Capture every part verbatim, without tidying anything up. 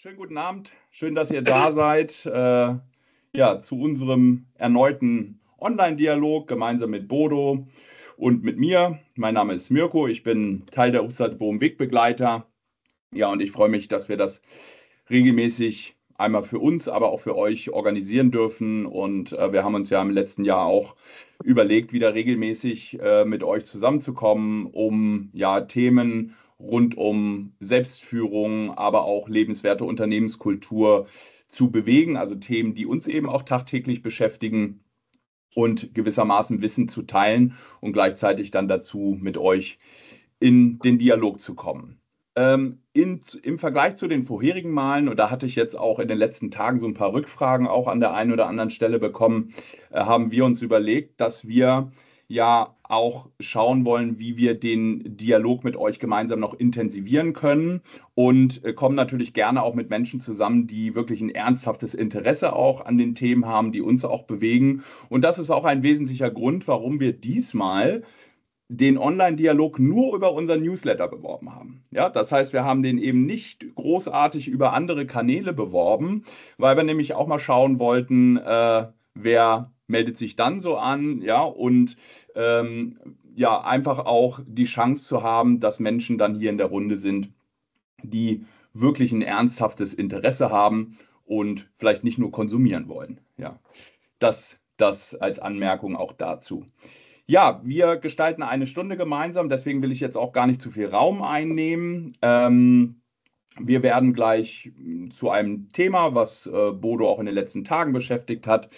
schönen guten Abend. Schön, dass ihr da seid. Äh, ja, zu unserem erneuten Online-Dialog gemeinsam mit Bodo und mit mir. Mein Name ist Mirko. Ich bin Teil der Hochsalzboom Wegbegleiter. Ja, und ich freue mich, dass wir das regelmäßig einmal für uns, aber auch für euch organisieren dürfen. Und äh, wir haben uns ja im letzten Jahr auch überlegt, wieder regelmäßig äh, mit euch zusammenzukommen, um ja Themen rund um Selbstführung, aber auch lebenswerte Unternehmenskultur zu bewegen. Also Themen, die uns eben auch tagtäglich beschäftigen und gewissermaßen Wissen zu teilen und gleichzeitig dann dazu mit euch in den Dialog zu kommen. Ähm, in, Im Vergleich zu den vorherigen Malen, und da hatte ich jetzt auch in den letzten Tagen so ein paar Rückfragen auch an der einen oder anderen Stelle bekommen, äh, haben wir uns überlegt, dass wir ja auch schauen wollen, wie wir den Dialog mit euch gemeinsam noch intensivieren können und äh, kommen natürlich gerne auch mit Menschen zusammen, die wirklich ein ernsthaftes Interesse auch an den Themen haben, die uns auch bewegen. Und das ist auch ein wesentlicher Grund, warum wir diesmal den Online-Dialog nur über unseren Newsletter beworben haben. Ja, das heißt, wir haben den eben nicht großartig über andere Kanäle beworben, weil wir nämlich auch mal schauen wollten, äh, wer meldet sich dann so an, ja, und ähm, ja, einfach auch die Chance zu haben, dass Menschen dann hier in der Runde sind, die wirklich ein ernsthaftes Interesse haben und vielleicht nicht nur konsumieren wollen. Ja, das, das als Anmerkung auch dazu. Ja, wir gestalten eine Stunde gemeinsam, deswegen will ich jetzt auch gar nicht zu viel Raum einnehmen. Ähm, wir werden gleich mh, zu einem Thema, was äh, Bodo auch in den letzten Tagen beschäftigt hat,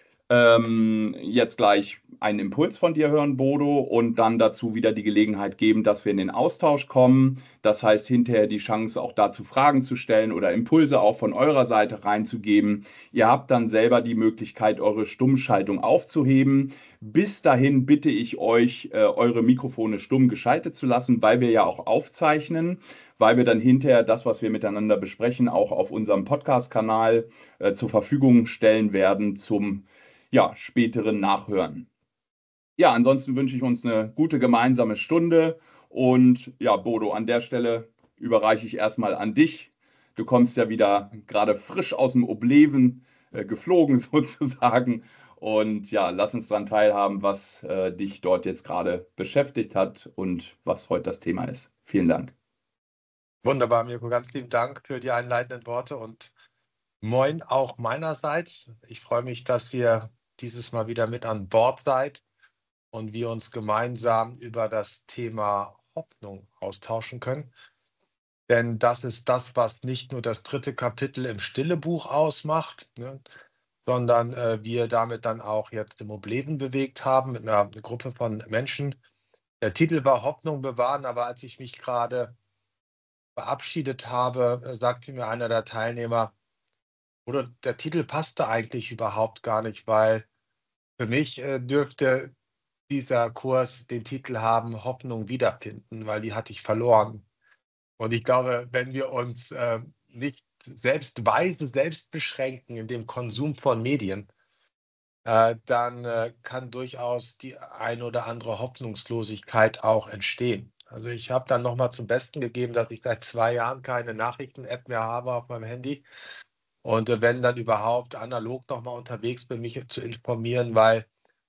ähm, jetzt gleich einen Impuls von dir hören, Bodo, und dann dazu wieder die Gelegenheit geben, dass wir in den Austausch kommen. Das heißt, hinterher die Chance, auch dazu Fragen zu stellen oder Impulse auch von eurer Seite reinzugeben. Ihr habt dann selber die Möglichkeit, eure Stummschaltung aufzuheben. Bis dahin bitte ich euch, äh, eure Mikrofone stumm geschaltet zu lassen, weil wir ja auch aufzeichnen, weil wir dann hinterher das, was wir miteinander besprechen, auch auf unserem Podcast-Kanal äh, zur Verfügung stellen werden zum ja, späteren Nachhören. Ja, ansonsten wünsche ich uns eine gute gemeinsame Stunde und ja, Bodo, an der Stelle überreiche ich erstmal an dich. Du kommst ja wieder gerade frisch aus dem Obleven äh, geflogen sozusagen und ja, lass uns daran teilhaben, was äh, dich dort jetzt gerade beschäftigt hat und was heute das Thema ist. Vielen Dank. Wunderbar, Mirko, ganz lieben Dank für die einleitenden Worte und moin auch meinerseits. Ich freue mich, dass ihr dieses Mal wieder mit an Bord seid und wir uns gemeinsam über das Thema Hoffnung austauschen können. Denn das ist das, was nicht nur das dritte Kapitel im Stille-Buch ausmacht, ne, sondern äh, wir damit dann auch jetzt im Obleden bewegt haben mit einer Gruppe von Menschen. Der Titel war Hoffnung bewahren, aber als ich mich gerade verabschiedet habe, äh, sagte mir einer der Teilnehmer, oder der Titel passte eigentlich überhaupt gar nicht, weil für mich äh, dürfte dieser Kurs den Titel haben, Hoffnung wiederfinden, weil die hatte ich verloren. Und ich glaube, wenn wir uns äh, nicht selbst weise, selbst beschränken in dem Konsum von Medien, äh, dann äh, kann durchaus die ein oder andere Hoffnungslosigkeit auch entstehen. Also ich habe dann nochmal zum Besten gegeben, dass ich seit zwei Jahren keine Nachrichten-App mehr habe auf meinem Handy. Und äh, wenn dann überhaupt analog nochmal unterwegs bin, mich zu informieren, weil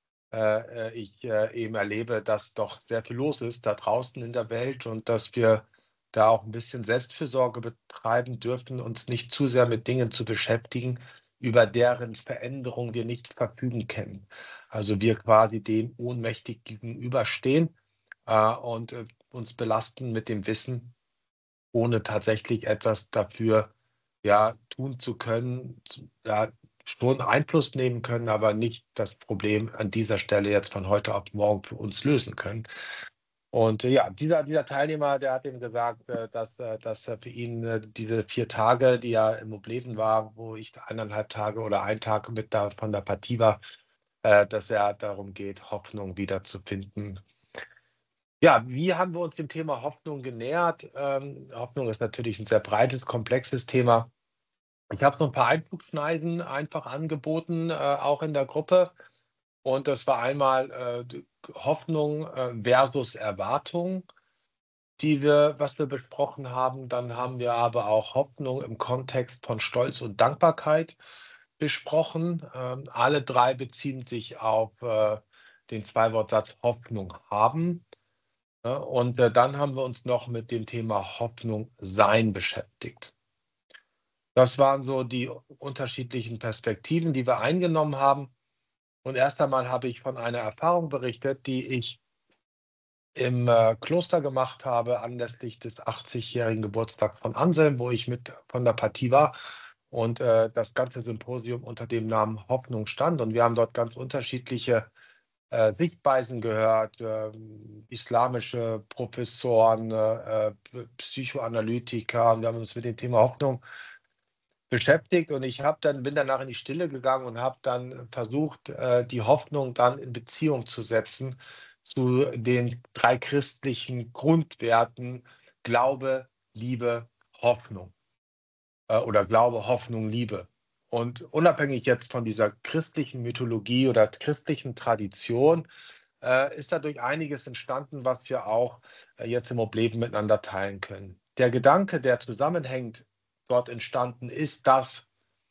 äh, äh, ich äh, eben erlebe, dass doch sehr viel los ist da draußen in der Welt und dass wir da auch ein bisschen Selbstfürsorge betreiben dürfen, uns nicht zu sehr mit Dingen zu beschäftigen, über deren Veränderung wir nicht verfügen können. Also wir quasi dem ohnmächtig gegenüberstehen äh, und äh, uns belasten mit dem Wissen, ohne tatsächlich etwas dafür ja, tun zu können, ja, schon Einfluss nehmen können, aber nicht das Problem an dieser Stelle jetzt von heute auf morgen für uns lösen können. Und äh, ja, dieser, dieser Teilnehmer, der hat eben gesagt, äh, dass, äh, dass er für ihn äh, diese vier Tage, die er im Obleden war, wo ich eineinhalb Tage oder ein Tag mit da von der Partie war, äh, dass er darum geht, Hoffnung wiederzufinden. Ja, wie haben wir uns dem Thema Hoffnung genähert? Ähm, Hoffnung ist natürlich ein sehr breites, komplexes Thema. Ich habe so ein paar Einflugschneisen einfach angeboten, äh, auch in der Gruppe. Und das war einmal äh, d- Hoffnung äh, versus Erwartung. die wir, was wir besprochen haben. Dann haben wir aber auch Hoffnung im Kontext von Stolz und Dankbarkeit besprochen. Ähm, alle drei beziehen sich auf äh, den Zwei-Wort-Satz Hoffnung haben. Ja, und äh, dann haben wir uns noch mit dem Thema Hoffnung sein beschäftigt. Das waren so die unterschiedlichen Perspektiven, die wir eingenommen haben. Und erst einmal habe ich von einer Erfahrung berichtet, die ich im äh, Kloster gemacht habe, anlässlich des achtzigjährigen Geburtstags von Anselm, wo ich mit von der Partie war und äh, das ganze Symposium unter dem Namen Hoffnung stand. Und wir haben dort ganz unterschiedliche äh, Sichtweisen gehört, äh, islamische Professoren, äh, Psychoanalytiker. Und wir haben uns mit dem Thema Hoffnung beschäftigt. Und ich habe dann, bin danach in die Stille gegangen und habe dann versucht, äh, die Hoffnung dann in Beziehung zu setzen zu den drei christlichen Grundwerten Glaube, Liebe, Hoffnung. Äh, oder Glaube, Hoffnung, Liebe. Und unabhängig jetzt von dieser christlichen Mythologie oder christlichen Tradition, äh, ist dadurch einiges entstanden, was wir auch äh, jetzt im Leben miteinander teilen können. Der Gedanke, der zusammenhängt, dort entstanden ist, dass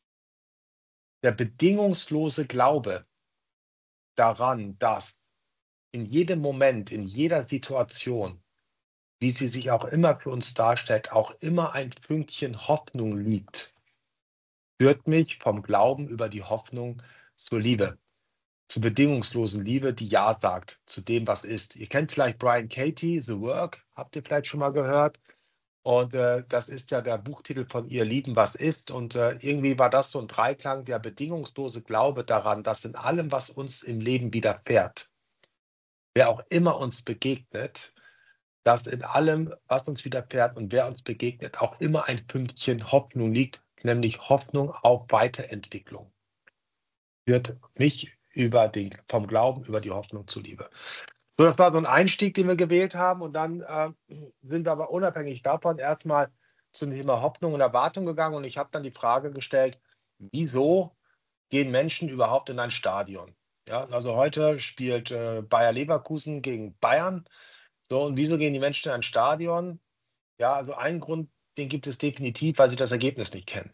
der bedingungslose Glaube daran, dass in jedem Moment, in jeder Situation, wie sie sich auch immer für uns darstellt, auch immer ein Fünkchen Hoffnung liegt, führt mich vom Glauben über die Hoffnung zur Liebe, zur bedingungslosen Liebe, die Ja sagt zu dem, was ist. Ihr kennt vielleicht Brian Katie, The Work, habt ihr vielleicht schon mal gehört. Und äh, das ist ja der Buchtitel von Ihr Lieben, was ist. Und äh, irgendwie war das so ein Dreiklang, der bedingungslose Glaube daran, dass in allem, was uns im Leben widerfährt, wer auch immer uns begegnet, dass in allem, was uns widerfährt und wer uns begegnet, auch immer ein Pünktchen Hoffnung liegt, nämlich Hoffnung auf Weiterentwicklung. Führt mich über den, vom Glauben über die Hoffnung zur Liebe. So, das war so ein Einstieg, den wir gewählt haben. Und dann äh, sind wir aber unabhängig davon erstmal zum Thema Hoffnung und Erwartung gegangen. Und ich habe dann die Frage gestellt, wieso gehen Menschen überhaupt in ein Stadion? Ja, also heute spielt äh, Bayer Leverkusen gegen Bayern. So, und wieso gehen die Menschen in ein Stadion? Ja, also einen Grund, den gibt es definitiv, weil sie das Ergebnis nicht kennen.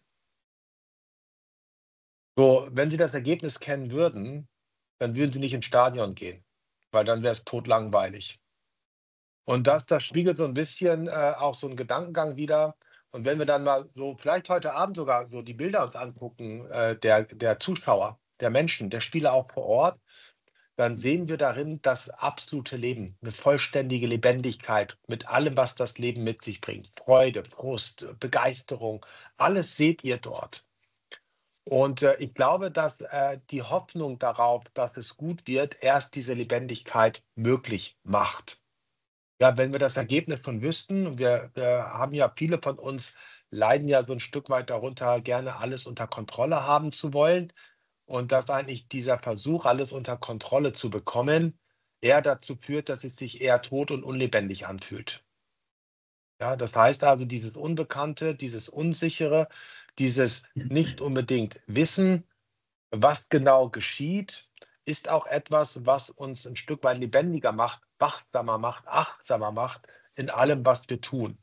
So, wenn sie das Ergebnis kennen würden, dann würden sie nicht ins Stadion gehen, weil dann wäre es totlangweilig. Und das, das spiegelt so ein bisschen äh, auch so einen Gedankengang wider. Und wenn wir dann mal so vielleicht heute Abend sogar so die Bilder uns angucken, äh, der, der Zuschauer, der Menschen, der Spieler auch vor Ort, dann sehen wir darin das absolute Leben, eine vollständige Lebendigkeit mit allem, was das Leben mit sich bringt. Freude, Frust, Begeisterung, alles seht ihr dort. Und äh, ich glaube, dass äh, die Hoffnung darauf, dass es gut wird, erst diese Lebendigkeit möglich macht. Ja, wenn wir das Ergebnis schon wüssten, und wir, wir haben ja, viele von uns leiden ja so ein Stück weit darunter, gerne alles unter Kontrolle haben zu wollen. Und dass eigentlich dieser Versuch, alles unter Kontrolle zu bekommen, eher dazu führt, dass es sich eher tot und unlebendig anfühlt. Ja, das heißt also, dieses Unbekannte, dieses Unsichere, dieses nicht unbedingt Wissen, was genau geschieht, ist auch etwas, was uns ein Stück weit lebendiger macht, wachsamer macht, achtsamer macht in allem, was wir tun.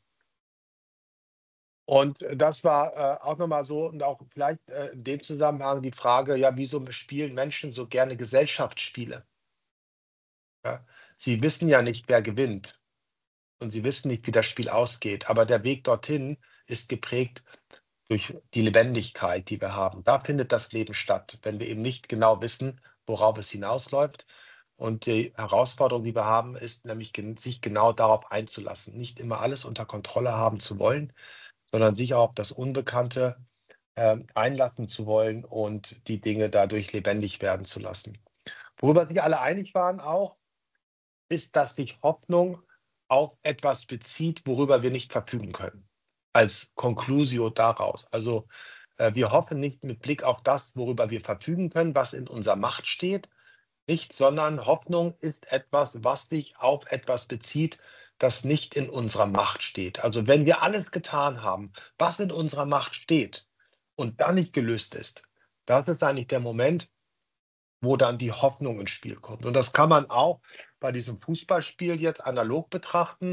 Und das war äh, auch nochmal so und auch vielleicht äh, in dem Zusammenhang die Frage, ja, wieso spielen Menschen so gerne Gesellschaftsspiele? Ja? Sie wissen ja nicht, wer gewinnt und sie wissen nicht, wie das Spiel ausgeht, aber der Weg dorthin ist geprägt durch die Lebendigkeit, die wir haben. Da findet das Leben statt, wenn wir eben nicht genau wissen, worauf es hinausläuft. Und die Herausforderung, die wir haben, ist nämlich, sich genau darauf einzulassen, nicht immer alles unter Kontrolle haben zu wollen, sondern sich auch auf das Unbekannte äh, einlassen zu wollen und die Dinge dadurch lebendig werden zu lassen. Worüber sich alle einig waren auch, ist, dass sich Hoffnung auf etwas bezieht, worüber wir nicht verfügen können. Als Conclusio daraus. Also äh, wir hoffen nicht mit Blick auf das, worüber wir verfügen können, was in unserer Macht steht, nicht, sondern Hoffnung ist etwas, was sich auf etwas bezieht, das nicht in unserer Macht steht. Also wenn wir alles getan haben, was in unserer Macht steht und dann nicht gelöst ist, das ist eigentlich der Moment, wo dann die Hoffnung ins Spiel kommt. Und das kann man auch bei diesem Fußballspiel jetzt analog betrachten.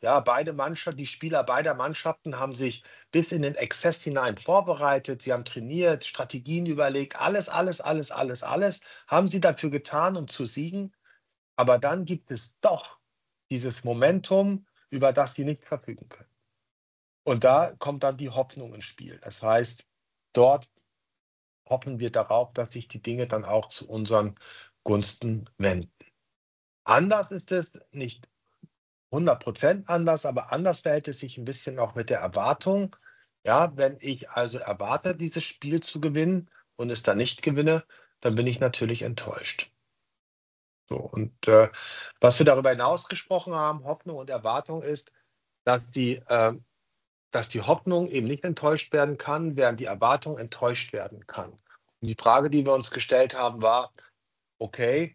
Ja, beide Mannschaften, die Spieler beider Mannschaften haben sich bis in den Exzess hinein vorbereitet. Sie haben trainiert, Strategien überlegt, alles, alles, alles, alles, alles haben sie dafür getan, um zu siegen. Aber dann gibt es doch dieses Momentum, über das sie nicht verfügen können. Und da kommt dann die Hoffnung ins Spiel. Das heißt, dort hoffen wir darauf, dass sich die Dinge dann auch zu unseren Gunsten wenden. Anders ist es nicht hundert Prozent anders, aber anders verhält es sich ein bisschen auch mit der Erwartung. Ja, wenn ich also erwarte, dieses Spiel zu gewinnen und es dann nicht gewinne, dann bin ich natürlich enttäuscht. So, und äh, was wir darüber hinaus gesprochen haben, Hoffnung und Erwartung, ist, dass die, äh, dass die Hoffnung eben nicht enttäuscht werden kann, während die Erwartung enttäuscht werden kann. Und die Frage, die wir uns gestellt haben, war, okay,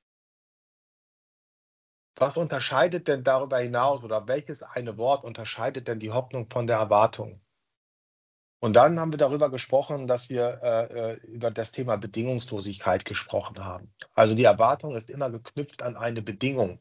was unterscheidet denn darüber hinaus oder welches eine Wort unterscheidet denn die Hoffnung von der Erwartung? Und dann haben wir darüber gesprochen, dass wir äh, äh, über das Thema Bedingungslosigkeit gesprochen haben. Also die Erwartung ist immer geknüpft an eine Bedingung.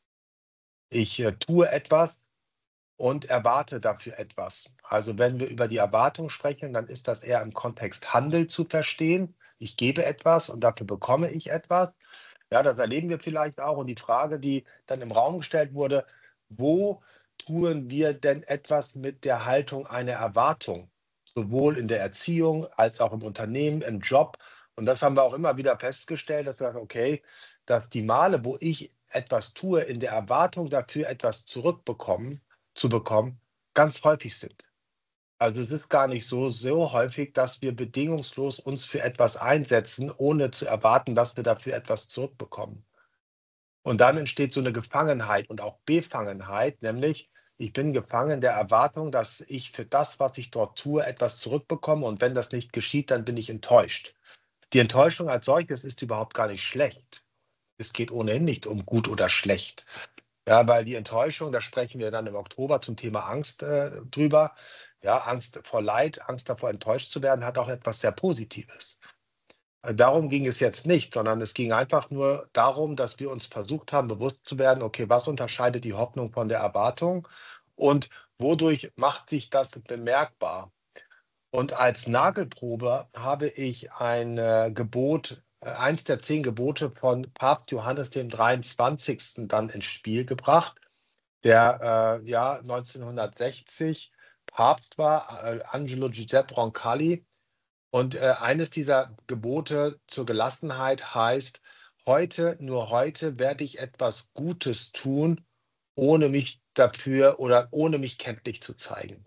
Ich äh, tue etwas und erwarte dafür etwas. Also wenn wir über die Erwartung sprechen, dann ist das eher im Kontext Handel zu verstehen. Ich gebe etwas und dafür bekomme ich etwas. Ja, das erleben wir vielleicht auch. Und die Frage, die dann im Raum gestellt wurde, wo tun wir denn etwas mit der Haltung einer Erwartung? Sowohl in der Erziehung als auch im Unternehmen, im Job. Und das haben wir auch immer wieder festgestellt, dass wir sagen, okay, dass die Male, wo ich etwas tue, in der Erwartung dafür etwas zurückbekommen, zu bekommen, ganz häufig sind. Also es ist gar nicht so, so häufig, dass wir bedingungslos uns für etwas einsetzen, ohne zu erwarten, dass wir dafür etwas zurückbekommen. Und dann entsteht so eine Gefangenheit und auch Befangenheit, nämlich ich bin gefangen der Erwartung, dass ich für das, was ich dort tue, etwas zurückbekomme. Und wenn das nicht geschieht, dann bin ich enttäuscht. Die Enttäuschung als solches ist überhaupt gar nicht schlecht. Es geht ohnehin nicht um gut oder schlecht. Ja, weil die Enttäuschung, da sprechen wir dann im Oktober zum Thema Angst äh, drüber. Ja, Angst vor Leid, Angst davor, enttäuscht zu werden, hat auch etwas sehr Positives. Äh, Darum ging es jetzt nicht, sondern es ging einfach nur darum, dass wir uns versucht haben, bewusst zu werden, okay, was unterscheidet die Hoffnung von der Erwartung und wodurch macht sich das bemerkbar? Und als Nagelprobe habe ich ein äh, Gebot, äh, eins der zehn Gebote von Papst Johannes dem dreiundzwanzigsten dann ins Spiel gebracht, der äh, ja neunzehnhundertsechzig Papst war, äh, Angelo Giuseppe Roncalli. Und äh, eines dieser Gebote zur Gelassenheit heißt, heute, nur heute werde ich etwas Gutes tun, ohne mich dafür oder ohne mich kenntlich zu zeigen.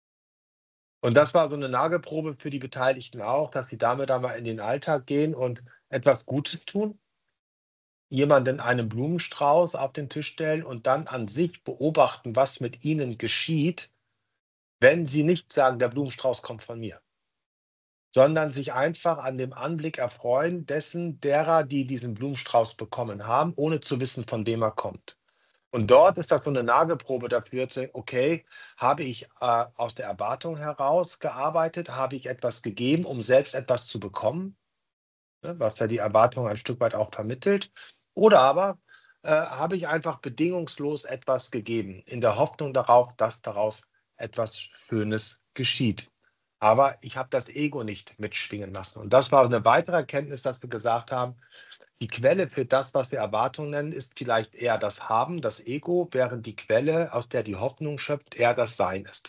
Und das war so eine Nagelprobe für die Beteiligten auch, dass sie damit einmal in den Alltag gehen und etwas Gutes tun, jemanden einen Blumenstrauß auf den Tisch stellen und dann an sich beobachten, was mit ihnen geschieht, wenn sie nicht sagen, der Blumenstrauß kommt von mir, sondern sich einfach an dem Anblick erfreuen dessen derer, die diesen Blumenstrauß bekommen haben, ohne zu wissen, von wem er kommt. Und dort ist das so eine Nagelprobe dafür, zu- okay, habe ich äh, aus der Erwartung heraus gearbeitet, habe ich etwas gegeben, um selbst etwas zu bekommen, ne, was ja die Erwartung ein Stück weit auch vermittelt, oder aber äh, habe ich einfach bedingungslos etwas gegeben, in der Hoffnung darauf, dass daraus etwas Schönes geschieht. Aber ich habe das Ego nicht mitschwingen lassen. Und das war eine weitere Erkenntnis, dass wir gesagt haben, die Quelle für das, was wir Erwartung nennen, ist vielleicht eher das Haben, das Ego, während die Quelle, aus der die Hoffnung schöpft, eher das Sein ist.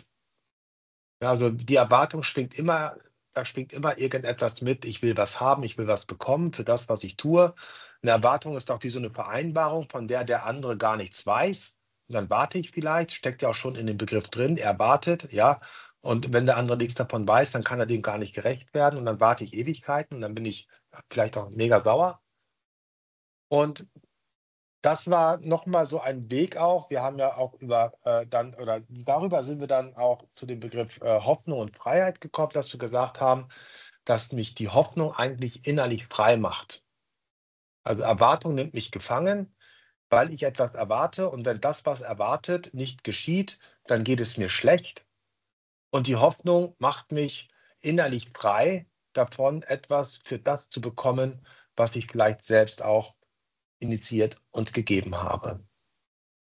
Ja, also die Erwartung schwingt immer, da schwingt immer irgendetwas mit. Ich will was haben, ich will was bekommen für das, was ich tue. Eine Erwartung ist auch wie so eine Vereinbarung, von der der andere gar nichts weiß. Und dann warte ich vielleicht, steckt ja auch schon in dem Begriff drin, er wartet, ja. Und wenn der andere nichts davon weiß, dann kann er dem gar nicht gerecht werden. Und dann warte ich Ewigkeiten und dann bin ich vielleicht auch mega sauer. Und das war noch mal so ein Weg auch. Wir haben ja auch über äh, dann oder darüber sind wir dann auch zu dem Begriff äh, Hoffnung und Freiheit gekommen, dass wir gesagt haben, dass mich die Hoffnung eigentlich innerlich frei macht. Also Erwartung nimmt mich gefangen, weil ich etwas erwarte und wenn das, was erwartet, nicht geschieht, dann geht es mir schlecht. Und die Hoffnung macht mich innerlich frei davon, etwas für das zu bekommen, was ich vielleicht selbst auch initiiert und gegeben habe.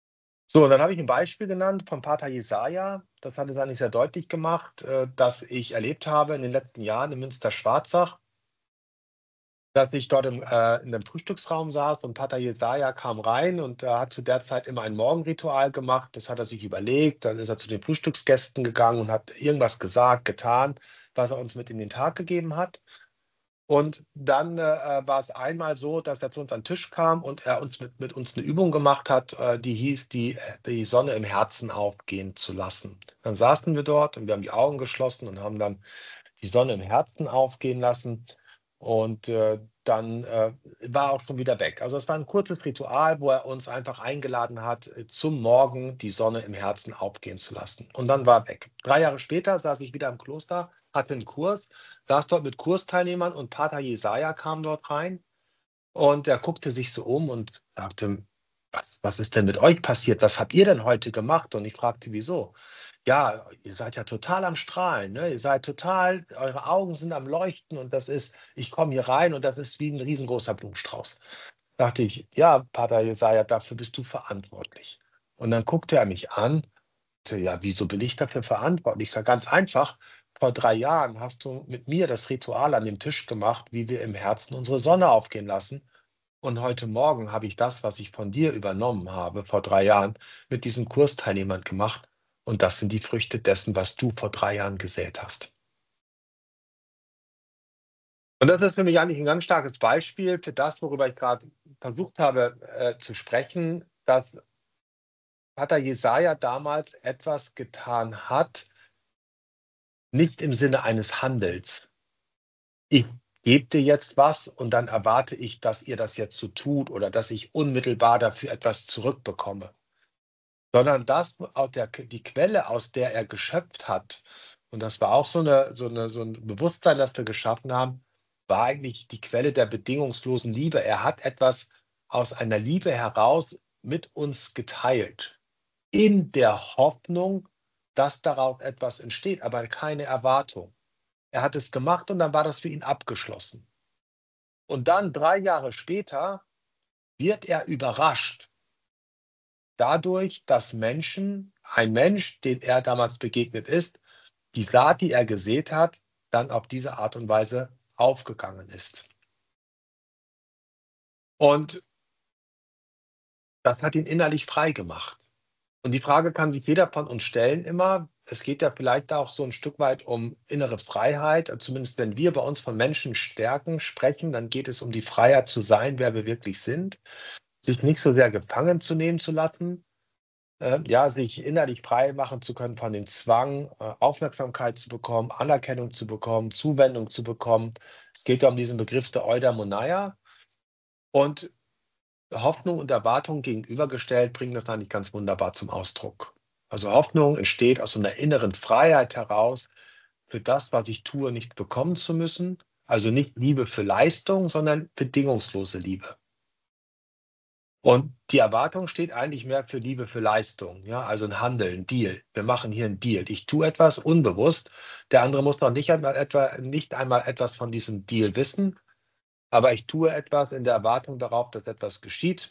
So, und dann habe ich ein Beispiel genannt vom Pater Jesaja. Das hat es eigentlich sehr deutlich gemacht, äh, dass ich erlebt habe in den letzten Jahren in Münster-Schwarzach, dass ich dort im, äh, in dem Frühstücksraum saß und Pater Jesaja kam rein und er hat zu der Zeit immer ein Morgenritual gemacht. Das hat er sich überlegt. Dann ist er zu den Frühstücksgästen gegangen und hat irgendwas gesagt, getan, was er uns mit in den Tag gegeben hat. Und dann, äh, war es einmal so, dass er zu uns an 'n Tisch kam und er uns mit mit uns eine Übung gemacht hat, äh, die hieß, die die Sonne im Herzen aufgehen zu lassen. Dann saßen wir dort und wir haben die Augen geschlossen und haben dann die Sonne im Herzen aufgehen lassen und, äh, dann, äh, war er auch schon wieder weg. Also, es war ein kurzes Ritual, wo er uns einfach eingeladen hat, äh, zum Morgen die Sonne im Herzen aufgehen zu lassen. Und dann war er weg. Drei Jahre später saß ich wieder im Kloster, hatte einen Kurs, saß dort mit Kursteilnehmern und Pater Jesaja kam dort rein und er guckte sich so um und sagte: „Was was ist denn mit euch passiert? Was habt ihr denn heute gemacht?“ Und ich fragte: „Wieso?“ „Ja, ihr seid ja total am Strahlen, ne? Ihr seid total eure Augen sind am Leuchten und das ist ich komme hier rein und das ist wie ein riesengroßer Blumenstrauß.“ Sagte ich: „Ja, Pater Jesaja, dafür bist du verantwortlich.“ Und dann guckte er mich an, sagte: „Ja, wieso bin ich dafür verantwortlich?“ Ich sage: „Ganz einfach, vor drei Jahren hast du mit mir das Ritual an dem Tisch gemacht, wie wir im Herzen unsere Sonne aufgehen lassen. Und heute Morgen habe ich das, was ich von dir übernommen habe vor drei Jahren, mit diesen Kursteilnehmern gemacht. Und das sind die Früchte dessen, was du vor drei Jahren gesät hast.“ Und das ist für mich eigentlich ein ganz starkes Beispiel für das, worüber ich gerade versucht habe, äh, zu sprechen, dass Pater Jesaja damals etwas getan hat, nicht im Sinne eines Handels. Ich gebe dir jetzt was und dann erwarte ich, dass ihr das jetzt so tut oder dass ich unmittelbar dafür etwas zurückbekomme. Sondern das au der die Quelle, aus der er geschöpft hat, und das war auch so 'ne so 'ne so 'n Bewusstsein, das wir geschaffen haben, war eigentlich die Quelle der bedingungslosen Liebe. Er hat etwas aus einer Liebe heraus mit uns geteilt, in der Hoffnung, dass daraus etwas entsteht, aber keine Erwartung. Er hat es gemacht und dann war das für ihn abgeschlossen. Und dann drei Jahre später wird er überrascht dadurch, dass Menschen ein Mensch, den er damals begegnet ist, die Saat, die er gesät hat, dann auf diese Art und Weise aufgegangen ist. Und das hat ihn innerlich frei gemacht. Und die Frage kann sich jeder von uns stellen immer. Es geht ja vielleicht auch so ein Stück weit um innere Freiheit. Zumindest wenn wir bei uns von Menschen stärken sprechen, dann geht es um die Freiheit zu sein, wer wir wirklich sind, sich nicht so sehr gefangen zu nehmen zu lassen, äh, ja, sich innerlich frei machen zu können von dem Zwang, äh, Aufmerksamkeit zu bekommen, Anerkennung zu bekommen, Zuwendung zu bekommen. Es geht ja um diesen Begriff der Eudaimonia und Hoffnung und Erwartung gegenübergestellt bringen das eigentlich ganz wunderbar zum Ausdruck. Also Hoffnung entsteht aus so einer inneren Freiheit heraus, für das, was ich tue, nicht bekommen zu müssen. Also nicht Liebe für Leistung, sondern bedingungslose Liebe. Und die Erwartung steht eigentlich mehr für Liebe für Leistung, ja, also ein Handel, 'n Deal. Wir machen hier 'n Deal. Ich tue etwas unbewusst. Der andere muss noch nicht einmal etwa nicht einmal etwas von diesem Deal wissen, aber ich tue etwas in der Erwartung darauf, dass etwas geschieht.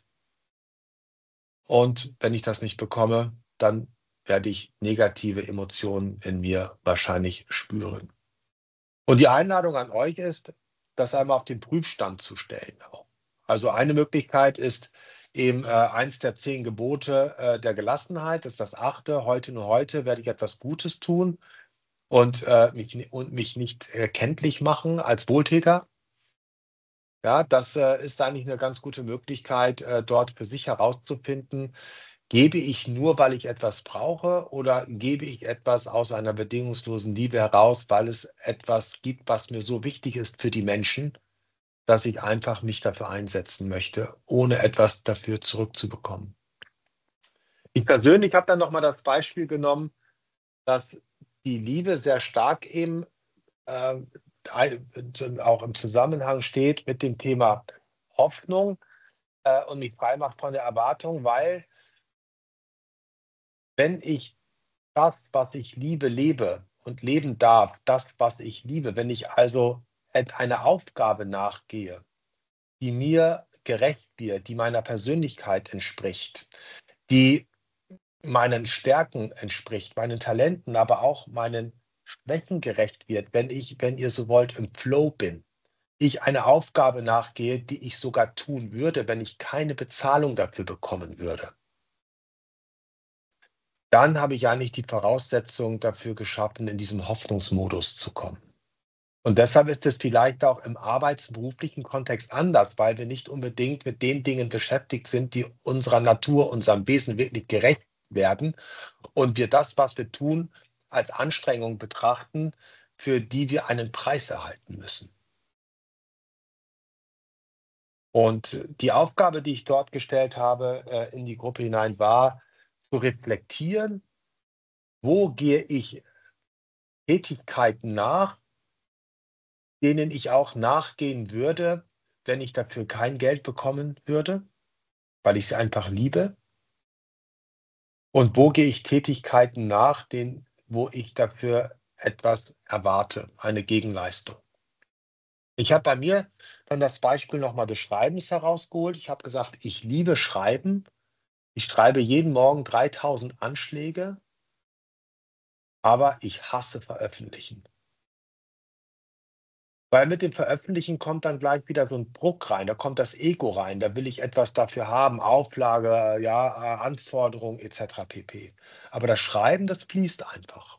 Und wenn ich das nicht bekomme, dann werde ich negative Emotionen in mir wahrscheinlich spüren. Und die Einladung an euch ist, das einmal auf den Prüfstand zu stellen auch. Also eine Möglichkeit ist eben äh, eins der zehn Gebote äh, der Gelassenheit, das ist das achte. Heute nur heute werde ich etwas Gutes tun und, äh, mich, ni- und mich nicht äh, kenntlich machen als Wohltäter. Ja, das äh, ist eigentlich eine ganz gute Möglichkeit, äh, dort für sich herauszufinden, gebe ich nur, weil ich etwas brauche oder gebe ich etwas aus einer bedingungslosen Liebe heraus, weil es etwas gibt, was mir so wichtig ist für die Menschen, dass ich einfach mich dafür einsetzen möchte, ohne etwas dafür zurückzubekommen. Ich persönlich habe dann noch mal das Beispiel genommen, dass die Liebe sehr stark eben, ähm, ei auch im Zusammenhang steht mit dem Thema Hoffnung, äh, und mich frei macht von der Erwartung, weil wenn ich das, was ich liebe, lebe und leben darf, das, was ich liebe. Wenn ich also et einer Aufgabe nachgehe, die mir gerecht wird, die meiner Persönlichkeit entspricht, die meinen Stärken entspricht, meinen Talenten, aber auch meinen Schwächen gerecht wird, wenn ich, wenn ihr so wollt, im Flow bin. Ich eine Aufgabe nachgehe, die ich sogar tun würde, wenn ich keine Bezahlung dafür bekommen würde. Dann habe ich eigentlich die Voraussetzung dafür geschaffen, in diesem Hoffnungsmodus zu kommen. Und deshalb ist es vielleicht auch im arbeitsberuflichen Kontext anders, weil wir nicht unbedingt mit den Dingen beschäftigt sind, die unserer Natur, unserem Wesen wirklich gerecht werden und wir das, was wir tun, als Anstrengung betrachten, für die wir einen Preis erhalten müssen. Und die Aufgabe, die ich dort gestellt habe, äh, in die Gruppe hinein, war zu reflektieren, wo gehe ich Tätigkeiten nach, denen ich auch nachgehen würde, wenn ich dafür kein Geld bekommen würde, weil ich sie einfach liebe. Und wo gehe ich Tätigkeiten nach, denen, wo ich dafür etwas erwarte, eine Gegenleistung. Ich habe bei mir dann das Beispiel nochmal des Schreibens herausgeholt. Ich habe gesagt, ich liebe Schreiben. Ich schreibe jeden Morgen dreitausend Anschläge, aber ich hasse Veröffentlichen. Weil mit dem Veröffentlichen kommt dann gleich wieder so ein Druck rein, da kommt das Ego rein, da will ich etwas dafür haben, Auflage, ja, äh, Anforderungen et cetera pp. Aber das Schreiben, das fließt einfach.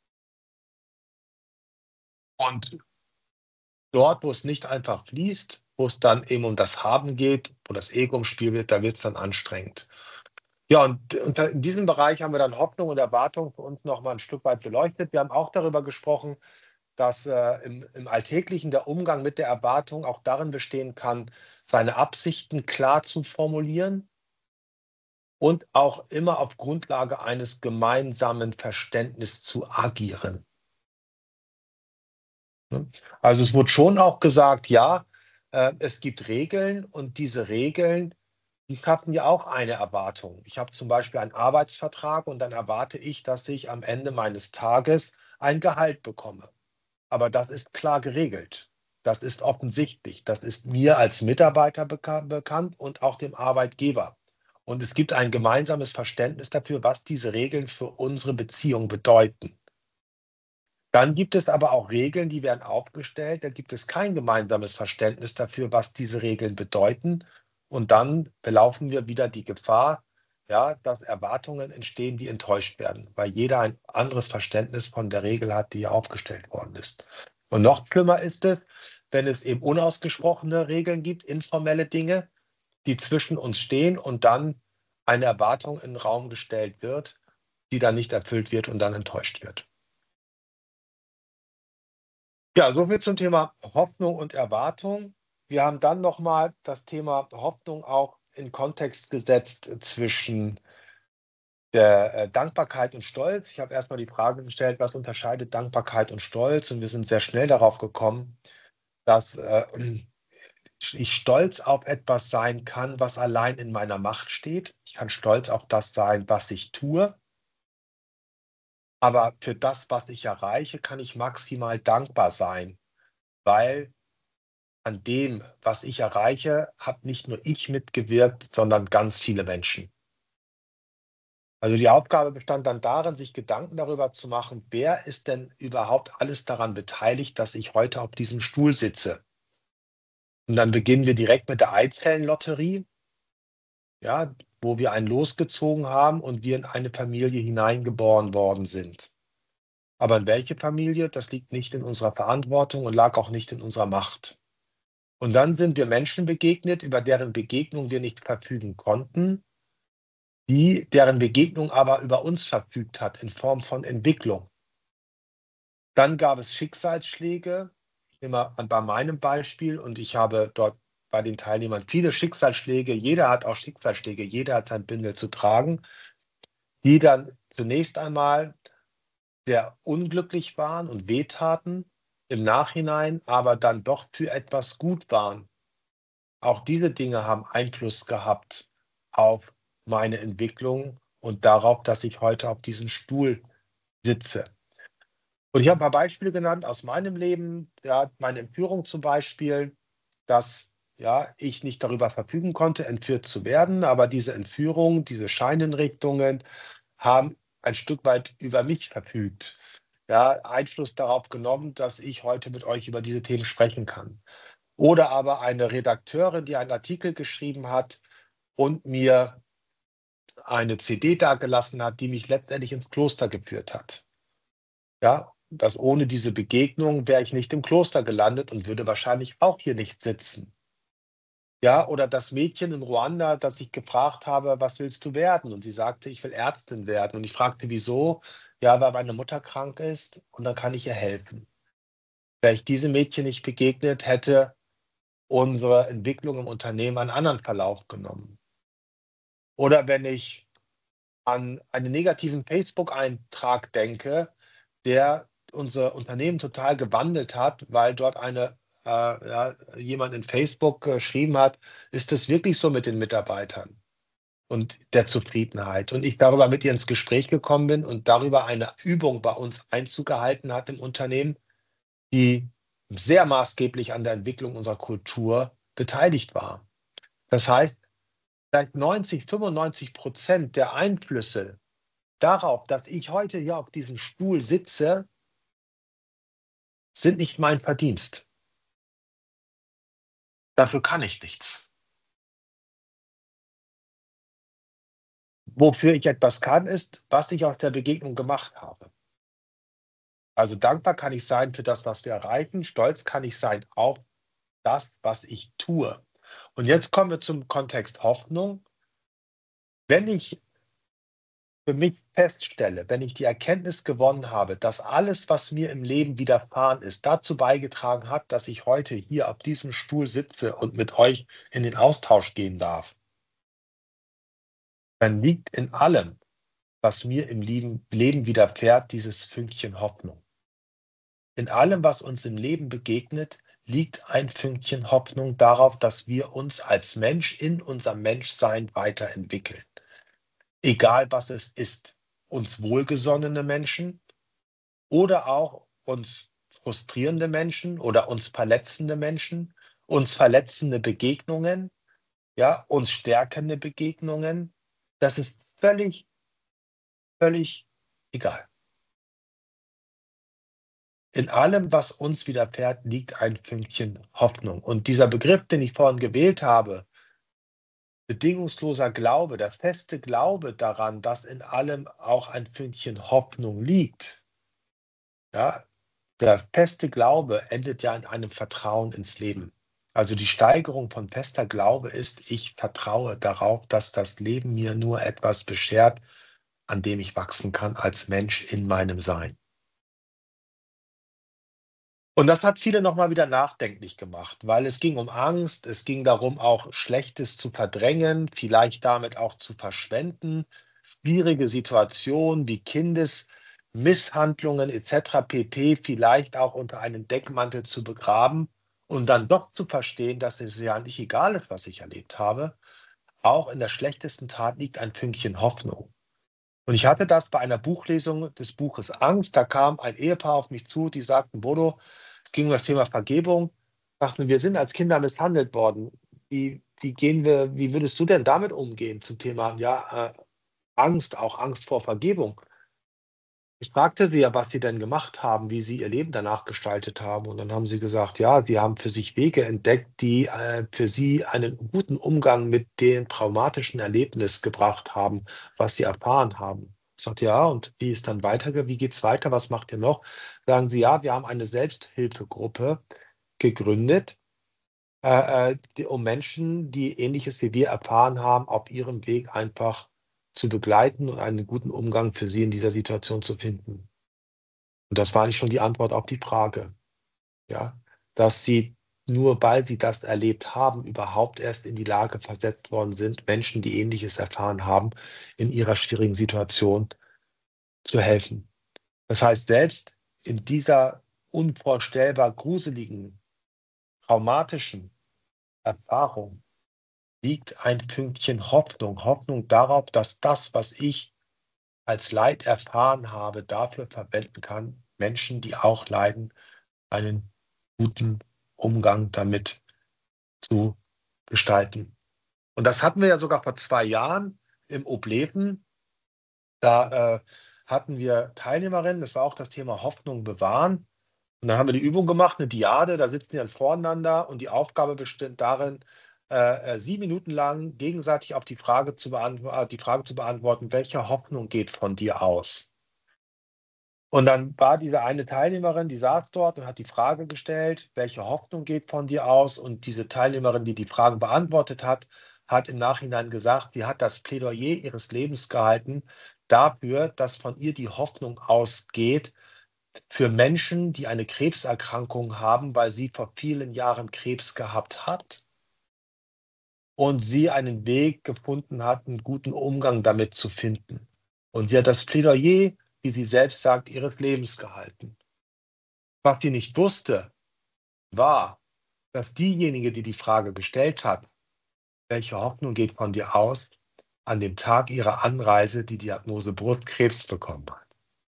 Und dort, wo es nicht einfach fließt, wo es dann eben um das Haben geht, wo das Ego im Spiel wird, da wird es dann anstrengend. Ja, und und in diesem Bereich haben wir dann Hoffnung und Erwartung für uns noch mal 'n Stück weit beleuchtet. Wir haben auch darüber gesprochen, dass, äh, im im Alltäglichen der Umgang mit der Erwartung auch darin bestehen kann, seine Absichten klar zu formulieren und auch immer auf Grundlage eines gemeinsamen Verständnisses zu agieren, ne? Also, es wurde schon auch gesagt, ja, äh, es gibt Regeln und diese Regeln, die schaffen ja auch eine Erwartung. Ich habe zum Beispiel einen Arbeitsvertrag und dann erwarte ich, dass ich am Ende meines Tages ein Gehalt bekomme. Aber das ist klar geregelt. Das ist offensichtlich. Das ist mir als Mitarbeiter beka bekannt und auch dem Arbeitgeber. Und es gibt ein gemeinsames Verständnis dafür, was diese Regeln für unsere Beziehung bedeuten. Dann gibt es aber auch Regeln, die werden aufgestellt. Da gibt es kein gemeinsames Verständnis dafür, was diese Regeln bedeuten. Und dann belaufen wir wieder die Gefahr, ja, dass Erwartungen entstehen, die enttäuscht werden, weil jeder ein anderes Verständnis von der Regel hat, die hier aufgestellt worden ist. Und noch schlimmer ist es, wenn es eben unausgesprochene Regeln gibt, informelle Dinge, die zwischen uns stehen und dann eine Erwartung in den Raum gestellt wird, die dann nicht erfüllt wird und dann enttäuscht wird. Ja, so viel zum Thema Hoffnung und Erwartung. Wir haben dann noch mal das Thema Hoffnung auch in Kontext gesetzt zwischen der, äh, Dankbarkeit und Stolz. Ich habe erst mal die Frage gestellt: „Was unterscheidet Dankbarkeit und Stolz?“ Und wir sind sehr schnell darauf gekommen, dass, äh, ich stolz auf etwas sein kann, was allein in meiner Macht steht. Ich kann stolz auf das sein, was ich tue, aber für das, was ich erreiche, kann ich maximal dankbar sein, weil an dem, was ich erreiche, habe nicht nur ich mitgewirkt, sondern ganz viele Menschen. Also die Aufgabe bestand dann darin, sich Gedanken darüber zu machen, wer ist denn überhaupt alles daran beteiligt, dass ich heute auf diesem Stuhl sitze? Und dann beginnen wir direkt mit der Einzellenlotterie, ja, wo wir ein Los gezogen haben und wir in eine Familie hineingeboren worden sind. Aber in welche Familie, das liegt nicht in unserer Verantwortung und lag auch nicht in unserer Macht. Und dann sind wir Menschen begegnet, über deren Begegnung wir nicht verfügen konnten, die deren Begegnung aber über uns verfügt hat in Form von Entwicklung. Dann gab es Schicksalsschläge, immer an bei meinem Beispiel, und ich habe dort bei den Teilnehmern viele Schicksalsschläge, jeder hat auch Schicksalsschläge, jeder hat sein Bündel zu tragen, die dann zunächst einmal sehr unglücklich waren und wehtaten, im Nachhinein aber dann doch für etwas gut waren. Auch diese Dinge haben Einfluss gehabt auf meine Entwicklung und darauf, dass ich heute auf diesem Stuhl sitze. Und ich habe ein paar Beispiele genannt aus meinem Leben, ja, meine Entführung zum Beispiel, dass, ja, ich nicht darüber verfügen konnte, entführt zu werden, aber diese Entführung, diese Scheinhinrichtungen, haben ein Stück weit über mich verfügt, ja, Einfluss darauf genommen, dass ich heute mit euch über diese Themen sprechen kann. Oder aber eine Redakteurin, die einen Artikel geschrieben hat und mir eine C D dagelassen hat, die mich letztendlich ins Kloster geführt hat. Ja, dass ohne diese Begegnung wäre ich nicht im Kloster gelandet und würde wahrscheinlich auch hier nicht sitzen. Ja, oder das Mädchen in Ruanda, das ich gefragt habe: „Was willst du werden?“ Und sie sagte: „Ich will Ärztin werden.“ Und ich fragte: „Wieso?“ „Ja, weil meine Mutter krank ist und dann kann ich ihr helfen.“ Wäre ich diesem Mädchen nicht begegnet, hätte unsere Entwicklung im Unternehmen einen anderen Verlauf genommen. Oder wenn ich an einen negativen Facebook-Eintrag denke, der unser Unternehmen total gewandelt hat, weil dort eine äh, ja, jemand in Facebook geschrieben hat: „Ist es wirklich so mit den Mitarbeitern und der Zufriedenheit?“ Und ich darüber mit ihr ins Gespräch gekommen bin und darüber eine Übung bei uns Einzug gehalten hat im Unternehmen, die sehr maßgeblich an der Entwicklung unserer Kultur beteiligt war. Das heißt, vielleicht neunzig, fünfundneunzig der Einflüsse darauf, dass ich heute hier auf diesem Stuhl sitze, sind nicht mein Verdienst. Dafür kann ich nichts. Wofür ich etwas kann, ist, was ich aus der Begegnung gemacht habe. Also dankbar kann ich sein für das, was wir erreichen. Stolz kann ich sein auf das, was ich tue. Und jetzt kommen wir zum Kontext Hoffnung. Wenn ich für mich feststelle, wenn ich die Erkenntnis gewonnen habe, dass alles, was mir im Leben widerfahren ist, dazu beigetragen hat, dass ich heute hier auf diesem Stuhl sitze und mit euch in den Austausch gehen darf, dann liegt in allem, was mir im Leben, Leben widerfährt, dieses Fünkchen Hoffnung. In allem, was uns im Leben begegnet, liegt ein Fünkchen Hoffnung darauf, dass wir uns als Mensch in unserem Menschsein weiterentwickeln. Egal, was es ist, uns wohlgesonnene Menschen oder auch uns frustrierende Menschen oder uns verletzende Menschen, uns verletzende Begegnungen, ja, uns stärkende Begegnungen. Das ist völlig, völlig egal. In allem, was uns widerfährt, liegt ein Fünkchen Hoffnung. Und dieser Begriff, den ich vorhin gewählt habe, bedingungsloser Glaube, der feste Glaube daran, dass in allem auch ein Fünkchen Hoffnung liegt, ja, der feste Glaube endet ja in einem Vertrauen ins Leben. Also die Steigerung von fester Glaube ist, ich vertraue darauf, dass das Leben mir nur etwas beschert, an dem ich wachsen kann als Mensch in meinem Sein. Und das hat viele noch mal wieder nachdenklich gemacht, weil es ging um Angst, es ging darum, auch Schlechtes zu verdrängen, vielleicht damit auch zu verschwenden, schwierige Situationen wie Kindesmisshandlungen et cetera pp. Vielleicht auch unter einem Deckmantel zu begraben und dann doch zu verstehen, dass es ja nicht egal ist, was ich erlebt habe. Auch in der schlechtesten Tat liegt ein Fünkchen Hoffnung. Und ich hatte das bei einer Buchlesung des Buches Angst. Da kam ein Ehepaar auf mich zu, die sagten: „Bodo“, es ging um das Thema Vergebung, sagten: „Wir sind als Kinder misshandelt worden. Wie wie gehen wir wie würdest du denn damit umgehen?“ Zum Thema, ja, äh, Angst, auch Angst vor Vergebung. Ich fragte sie ja, was sie denn gemacht haben, wie sie ihr Leben danach gestaltet haben. Und dann haben sie gesagt, ja, sie haben für sich Wege entdeckt, die äh, für sie einen guten Umgang mit dem traumatischen Erlebnis gebracht haben, was sie erfahren haben. Ich sagte, ja, und wie ist dann weiter, wie geht's weiter? Was macht ihr noch? Sagen sie, ja, wir haben eine Selbsthilfegruppe gegründet, äh, äh, die, um Menschen, die Ähnliches wie wir erfahren haben, auf ihrem Weg einfach zu begleiten und einen guten Umgang für sie in dieser Situation zu finden. Und das war eigentlich schon die Antwort auf die Frage, ja, dass sie nur weil sie das erlebt haben, überhaupt erst in die Lage versetzt worden sind, Menschen, die Ähnliches erfahren haben, in ihrer schwierigen Situation zu helfen. Das heißt, selbst in dieser unvorstellbar gruseligen, traumatischen Erfahrung liegt ein Pünktchen Hoffnung. Hoffnung darauf, dass das, was ich als Leid erfahren habe, dafür verwenden kann, Menschen, die auch leiden, einen guten Umgang damit zu gestalten. Und das hatten wir ja sogar vor zwei Jahren im Obleten. Da äh, hatten wir Teilnehmerinnen, das war auch das Thema Hoffnung bewahren. Und dann haben wir die Übung gemacht, eine Diade, da sitzen die dann voreinander und die Aufgabe besteht darin, äh, äh, sieben Minuten lang gegenseitig auf die Frage zu beantwo äh, die Frage zu beantworten, welche Hoffnung geht von dir aus? Und dann war diese eine Teilnehmerin, die saß dort und hat die Frage gestellt, welche Hoffnung geht von dir aus? Und diese Teilnehmerin, die die Fragen beantwortet hat, hat im Nachhinein gesagt, sie hat das Plädoyer ihres Lebens gehalten dafür, dass von ihr die Hoffnung ausgeht für Menschen, die eine Krebserkrankung haben, weil sie vor vielen Jahren Krebs gehabt hat und sie einen Weg gefunden hat, einen guten Umgang damit zu finden. Und sie hat das Plädoyer, wie sie selbst sagt, ihres Lebens gehalten. Was sie nicht wusste, war, dass diejenige, die die Frage gestellt hat, welche Hoffnung geht von dir aus, an dem Tag ihrer Anreise die Diagnose Brustkrebs bekommen hat.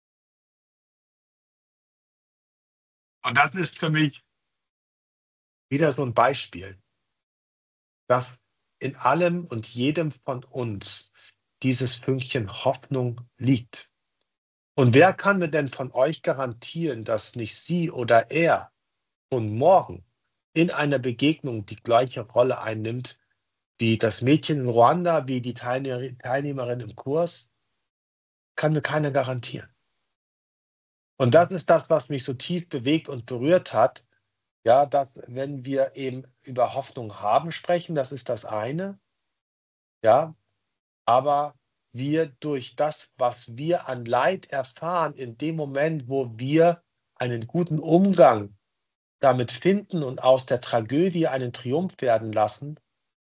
Und das ist für mich wieder so ein Beispiel, dass in allem und jedem von uns dieses Fünkchen Hoffnung liegt. Und wer kann mir denn von euch garantieren, dass nicht sie oder er von morgen in einer Begegnung die gleiche Rolle einnimmt wie das Mädchen in Ruanda, wie die Teilnehmer, Teilnehmerin im Kurs? Kann mir keiner garantieren. Und das ist das, was mich so tief bewegt und berührt hat. Ja, dass wenn wir eben über Hoffnung haben sprechen, das ist das eine. Ja, aber wir durch das, was wir an Leid erfahren, in dem Moment, wo wir einen guten Umgang damit finden und aus der Tragödie einen Triumph werden lassen,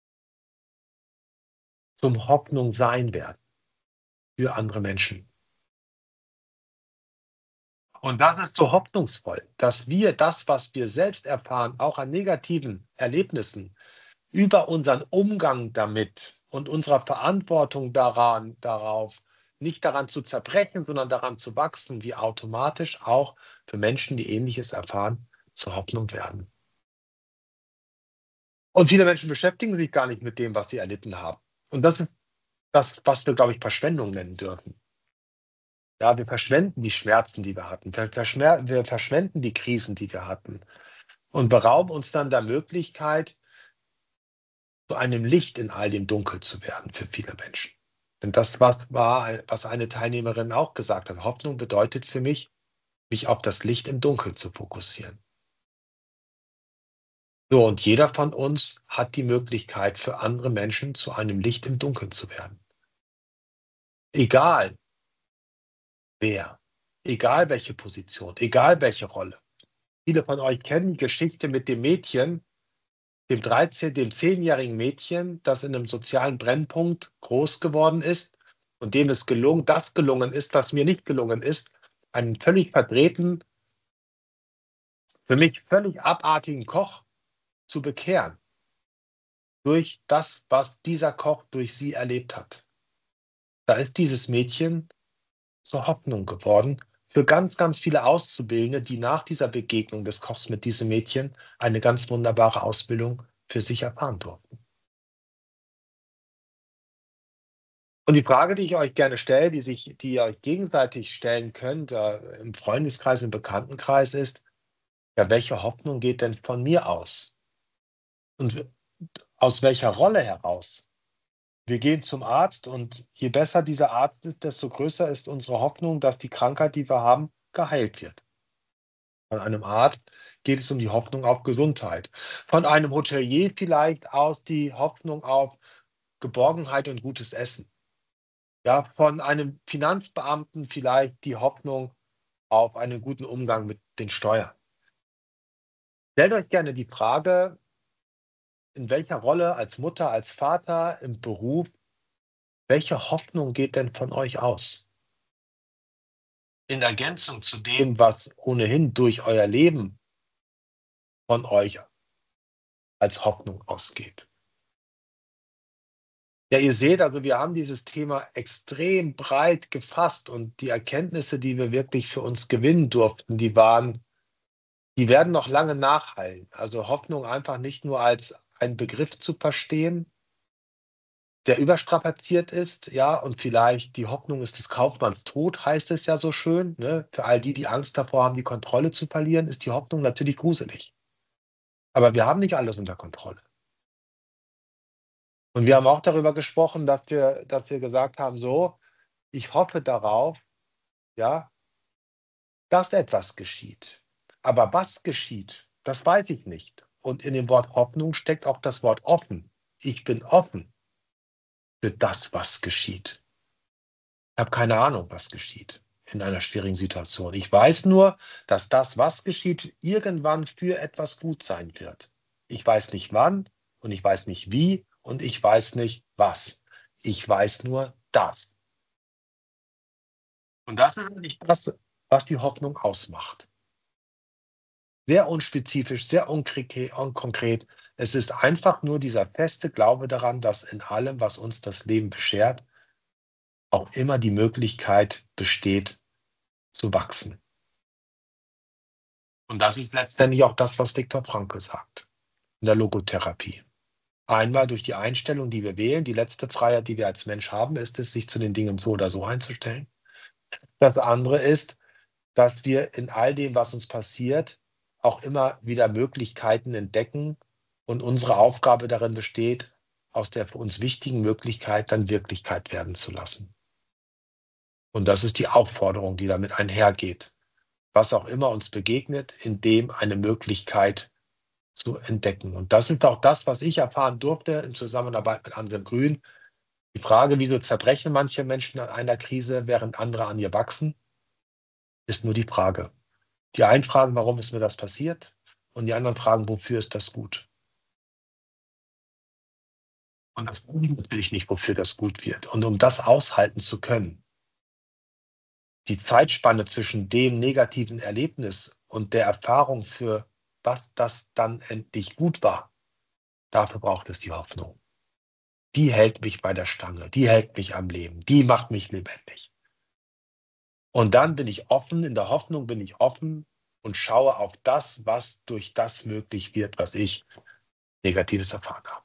zum Hoffnung sein werden für andere Menschen. Und das ist so hoffnungsvoll, dass wir das, was wir selbst erfahren, auch an negativen Erlebnissen, über unseren Umgang damit und unserer Verantwortung daran, darauf, nicht daran zu zerbrechen, sondern daran zu wachsen, wie automatisch auch für Menschen, die Ähnliches erfahren, zur Hoffnung werden. Und viele Menschen beschäftigen sich gar nicht mit dem, was sie erlitten haben. Und das ist das, was wir, glaube ich, Verschwendung nennen dürfen. Ja, wir verschwenden die Schmerzen, die wir hatten. Wir, verschmer wir verschwenden die Krisen, die wir hatten. Und berauben uns dann der Möglichkeit, zu einem Licht in all dem Dunkel zu werden für viele Menschen. Denn das was war, was eine Teilnehmerin auch gesagt hat. Hoffnung bedeutet für mich, mich auf das Licht im Dunkeln zu fokussieren. So, und jeder von uns hat die Möglichkeit, für andere Menschen zu einem Licht im Dunkeln zu werden. Egal wer, egal welche Position, egal welche Rolle. Viele von euch kennen die Geschichte mit dem Mädchen, dem dreizehn, dem zehnjährigen Mädchen, das in einem sozialen Brennpunkt groß geworden ist und dem es gelungen, das gelungen ist, was mir nicht gelungen ist, einen völlig verdrehten, für mich völlig abartigen Koch zu bekehren. Durch das, was dieser Koch durch sie erlebt hat. Da ist dieses Mädchen zur Hoffnung geworden für ganz, ganz viele Auszubildende, die nach dieser Begegnung des Kochs mit diesem Mädchen eine ganz wunderbare Ausbildung für sich erfahren durften. Und die Frage, die ich euch gerne stelle, die, sich, die ihr euch gegenseitig stellen könnt, äh, im Freundeskreis, im Bekanntenkreis, ist, ja, welche Hoffnung geht denn von mir aus? Und aus welcher Rolle heraus? Wir gehen zum Arzt und je besser dieser Arzt ist, desto größer ist unsere Hoffnung, dass die Krankheit, die wir haben, geheilt wird. Von einem Arzt geht es um die Hoffnung auf Gesundheit. Von einem Hotelier vielleicht aus die Hoffnung auf Geborgenheit und gutes Essen. Ja, von einem Finanzbeamten vielleicht die Hoffnung auf einen guten Umgang mit den Steuern. Stellt euch gerne die Frage, in welcher Rolle als Mutter, als Vater, im Beruf, welche Hoffnung geht denn von euch aus? In Ergänzung zu dem, was ohnehin durch euer Leben von euch als Hoffnung ausgeht. Ja, ihr seht, also wir haben dieses Thema extrem breit gefasst und die Erkenntnisse, die wir wirklich für uns gewinnen durften, die waren, die werden noch lange nachhallen. Also Hoffnung einfach nicht nur als ein Begriff zu verstehen, der überstrapaziert ist, ja, und vielleicht die Hoffnung ist des Kaufmanns Tod, heißt es ja so schön, ne? Für all die, die Angst davor haben, die Kontrolle zu verlieren, ist die Hoffnung natürlich gruselig. Aber wir haben nicht alles unter Kontrolle. Und wir haben auch darüber gesprochen, dass wir dass wir gesagt haben: „So, ich hoffe darauf, ja, dass etwas geschieht. Aber was geschieht, das weiß ich nicht." Und in dem Wort Hoffnung steckt auch das Wort offen. Ich bin offen für das, was geschieht. Ich habe keine Ahnung, was geschieht in einer schwierigen Situation. Ich weiß nur, dass das, was geschieht, irgendwann für etwas gut sein wird. Ich weiß nicht wann und ich weiß nicht wie und ich weiß nicht was. Ich weiß nur das. Und das ist nicht das, was die Hoffnung ausmacht. Sehr unspezifisch, sehr unkrike- unkonkret. Es ist einfach nur dieser feste Glaube daran, dass in allem, was uns das Leben beschert, auch immer die Möglichkeit besteht, zu wachsen. Und das ist letztendlich auch das, was Viktor Frankl sagt in der Logotherapie. Einmal durch die Einstellung, die wir wählen. Die letzte Freiheit, die wir als Mensch haben, ist es, sich zu den Dingen so oder so einzustellen. Das andere ist, dass wir in all dem, was uns passiert, auch immer wieder Möglichkeiten entdecken und unsere Aufgabe darin besteht, aus der für uns wichtigen Möglichkeit dann Wirklichkeit werden zu lassen. Und das ist die Aufforderung, die damit einhergeht. Was auch immer uns begegnet, in dem eine Möglichkeit zu entdecken. Und das ist auch das, was ich erfahren durfte in Zusammenarbeit mit anderen Grün. Die Frage, wieso zerbrechen manche Menschen an einer Krise, während andere an ihr wachsen, ist nur die Frage. Die einen fragen, warum ist mir das passiert? Und die anderen fragen, wofür ist das gut? Und das weiß ich natürlich nicht, wofür das gut wird. Und um das aushalten zu können, die Zeitspanne zwischen dem negativen Erlebnis und der Erfahrung, für was das dann endlich gut war, dafür braucht es die Hoffnung. Die hält mich bei der Stange, die hält mich am Leben, die macht mich lebendig. Und dann bin ich offen, in der Hoffnung bin ich offen und schaue auf das, was durch das möglich wird, was ich Negatives erfahren habe.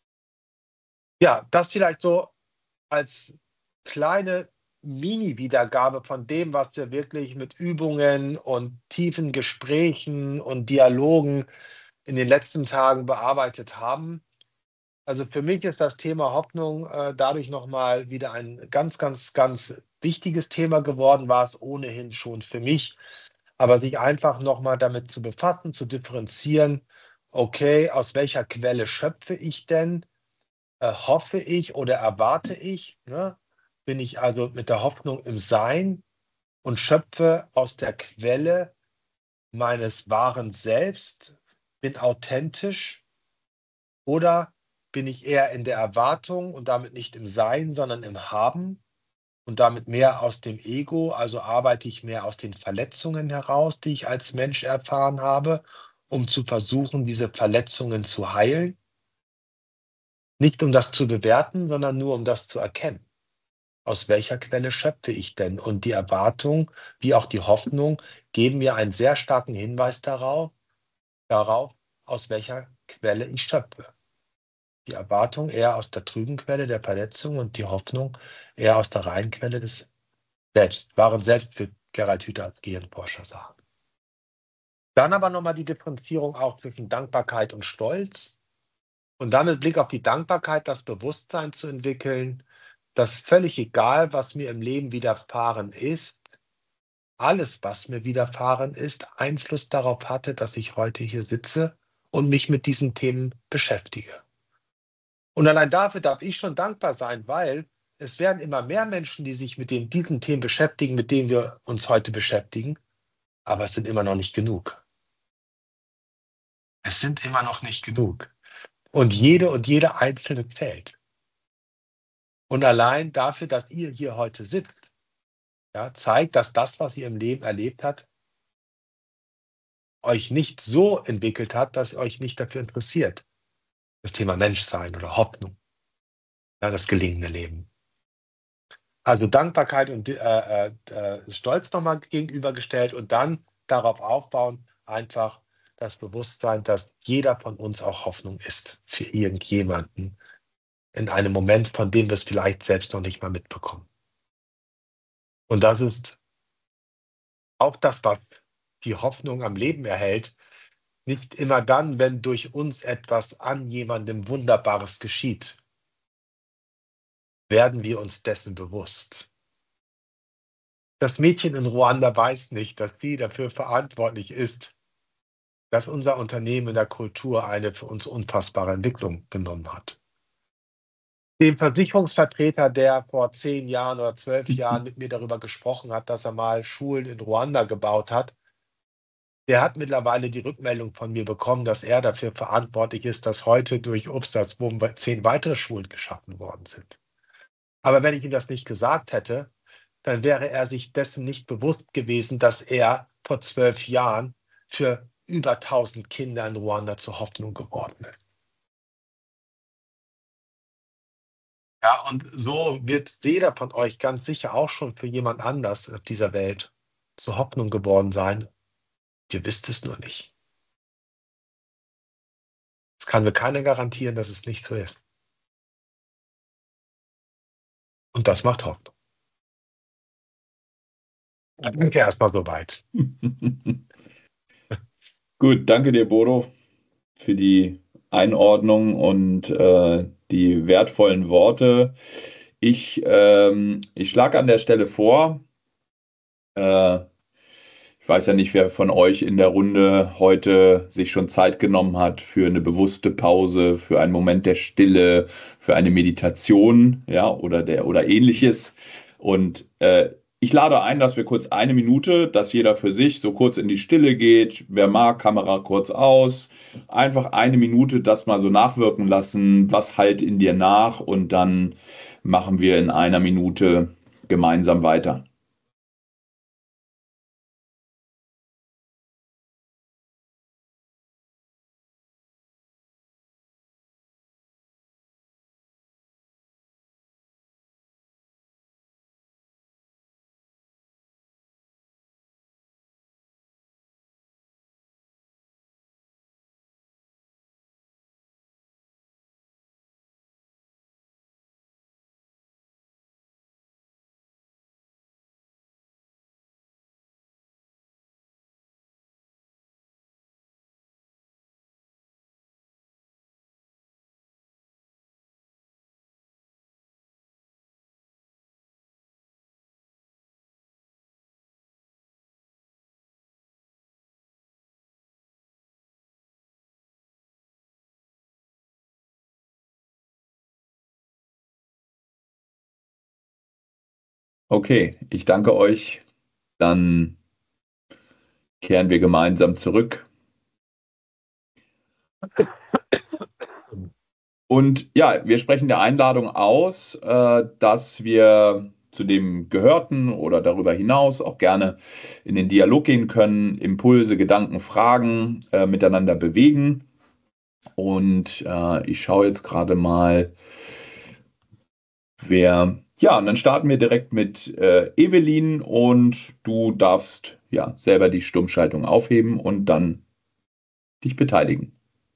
Ja, das vielleicht so als kleine Mini-Wiedergabe von dem, was wir wirklich mit Übungen und tiefen Gesprächen und Dialogen in den letzten Tagen bearbeitet haben. Also für mich ist das Thema Hoffnung äh, dadurch nochmal wieder ein ganz, ganz, ganz wichtiges Thema geworden, war es ohnehin schon für mich. Aber sich einfach nochmal damit zu befassen, zu differenzieren, okay, aus welcher Quelle schöpfe ich denn? Äh, hoffe ich oder erwarte ich? Ne? Bin ich also mit der Hoffnung im Sein und schöpfe aus der Quelle meines wahren Selbst, bin authentisch, oder bin ich eher in der Erwartung und damit nicht im Sein, sondern im Haben und damit mehr aus dem Ego, also arbeite ich mehr aus den Verletzungen heraus, die ich als Mensch erfahren habe, um zu versuchen, diese Verletzungen zu heilen? Nicht um das zu bewerten, sondern nur um das zu erkennen. Aus welcher Quelle schöpfe ich denn? Und die Erwartung wie auch die Hoffnung geben mir einen sehr starken Hinweis darauf, darauf, aus welcher Quelle ich schöpfe. Die Erwartung eher aus der trüben Quelle der Verletzung und die Hoffnung eher aus der reinen Quelle des Selbst, wahren Selbst, wird Gerald Hüther als Gehirnforscher sagen. Dann aber nochmal die Differenzierung auch zwischen Dankbarkeit und Stolz. Und dann mit Blick auf die Dankbarkeit das Bewusstsein zu entwickeln, dass völlig egal, was mir im Leben widerfahren ist, alles, was mir widerfahren ist, Einfluss darauf hatte, dass ich heute hier sitze und mich mit diesen Themen beschäftige. Und allein dafür darf ich schon dankbar sein, weil es werden immer mehr Menschen, die sich mit den, diesen Themen beschäftigen, mit denen wir uns heute beschäftigen, aber es sind immer noch nicht genug. Es sind immer noch nicht genug. Und jede und jede Einzelne zählt. Und allein dafür, dass ihr hier heute sitzt, ja, zeigt, dass das, was ihr im Leben erlebt habt, euch nicht so entwickelt hat, dass ihr euch nicht dafür interessiert. Das Thema Menschsein oder Hoffnung, ja, das gelingende Leben. Also Dankbarkeit und äh, äh, Stolz nochmal gegenübergestellt und dann darauf aufbauen, einfach das Bewusstsein, dass jeder von uns auch Hoffnung ist für irgendjemanden, in einem Moment, von dem wir es vielleicht selbst noch nicht mal mitbekommen. Und das ist auch das, was die Hoffnung am Leben erhält. Nicht immer dann, wenn durch uns etwas an jemandem Wunderbares geschieht, werden wir uns dessen bewusst. Das Mädchen in Ruanda weiß nicht, dass sie dafür verantwortlich ist, dass unser Unternehmen in der Kultur eine für uns unfassbare Entwicklung genommen hat. Dem Versicherungsvertreter, der vor zehn Jahren oder zwölf Jahren mit mir darüber gesprochen hat, dass er mal Schulen in Ruanda gebaut hat, der hat mittlerweile die Rückmeldung von mir bekommen, dass er dafür verantwortlich ist, dass heute durch Obstalsboom zehn weitere Schulen geschaffen worden sind. Aber wenn ich ihm das nicht gesagt hätte, dann wäre er sich dessen nicht bewusst gewesen, dass er vor zwölf Jahren für über tausend Kinder in Ruanda zur Hoffnung geworden ist. Ja, und so wird jeder von euch ganz sicher auch schon für jemand anders auf dieser Welt zur Hoffnung geworden sein. Ihr wisst es nur nicht. Es kann mir keiner garantieren, dass es nicht so ist. Und das macht Hoffnung. Danke erstmal soweit. Gut, danke dir, Bodo, für die Einordnung und äh, die wertvollen Worte. Ich, ähm, ich schlage an der Stelle vor, äh, ich weiß ja nicht, wer von euch in der Runde heute sich schon Zeit genommen hat für eine bewusste Pause, für einen Moment der Stille, für eine Meditation, ja, oder der oder ähnliches. Und äh, ich lade ein, dass wir kurz eine Minute, dass jeder für sich so kurz in die Stille geht. Wer mag, Kamera kurz aus. Einfach eine Minute das mal so nachwirken lassen. Was halt in dir nach? Und dann machen wir in einer Minute gemeinsam weiter. Okay, ich danke euch. Dann kehren wir gemeinsam zurück. Und ja, wir sprechen der Einladung aus, äh, dass wir zu dem Gehörten oder darüber hinaus auch gerne in den Dialog gehen können, Impulse, Gedanken, Fragen äh, miteinander bewegen. Und äh, ich schaue jetzt gerade mal, wer... Ja, und dann starten wir direkt mit äh, Evelyn und du darfst ja selber die Stummschaltung aufheben und dann dich beteiligen.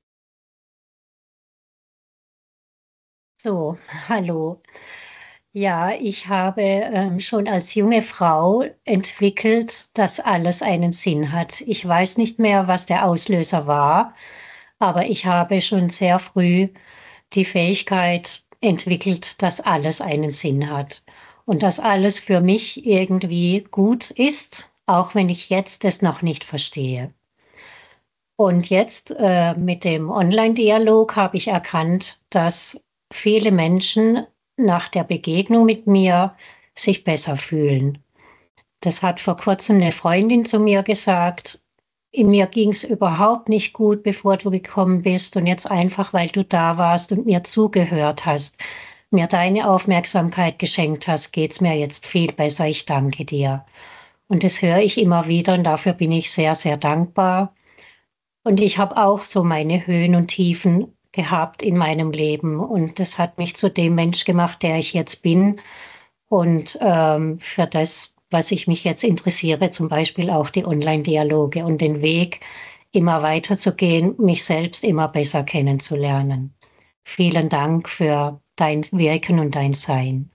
So, hallo. Ja, ich habe ähm, schon als junge Frau entwickelt, dass alles einen Sinn hat. Ich weiß nicht mehr, was der Auslöser war, aber ich habe schon sehr früh die Fähigkeit entwickelt, dass alles einen Sinn hat und dass alles für mich irgendwie gut ist, auch wenn ich jetzt es noch nicht verstehe. Und jetzt äh, mit dem Online-Dialog habe ich erkannt, dass viele Menschen nach der Begegnung mit mir sich besser fühlen. Das hat vor kurzem eine Freundin zu mir gesagt. In mir ging es überhaupt nicht gut, bevor du gekommen bist. Und jetzt einfach, weil du da warst und mir zugehört hast, mir deine Aufmerksamkeit geschenkt hast, geht es mir jetzt viel besser. Ich danke dir. Und das höre ich immer wieder und dafür bin ich sehr, sehr dankbar. Und ich habe auch so meine Höhen und Tiefen gehabt in meinem Leben. Und das hat mich zu dem Mensch gemacht, der ich jetzt bin. Und ähm, für das, was ich mich jetzt interessiere, zum Beispiel auch die Online-Dialoge und den Weg, immer weiter zu gehen, mich selbst immer besser kennenzulernen. Vielen Dank für dein Wirken und dein Sein.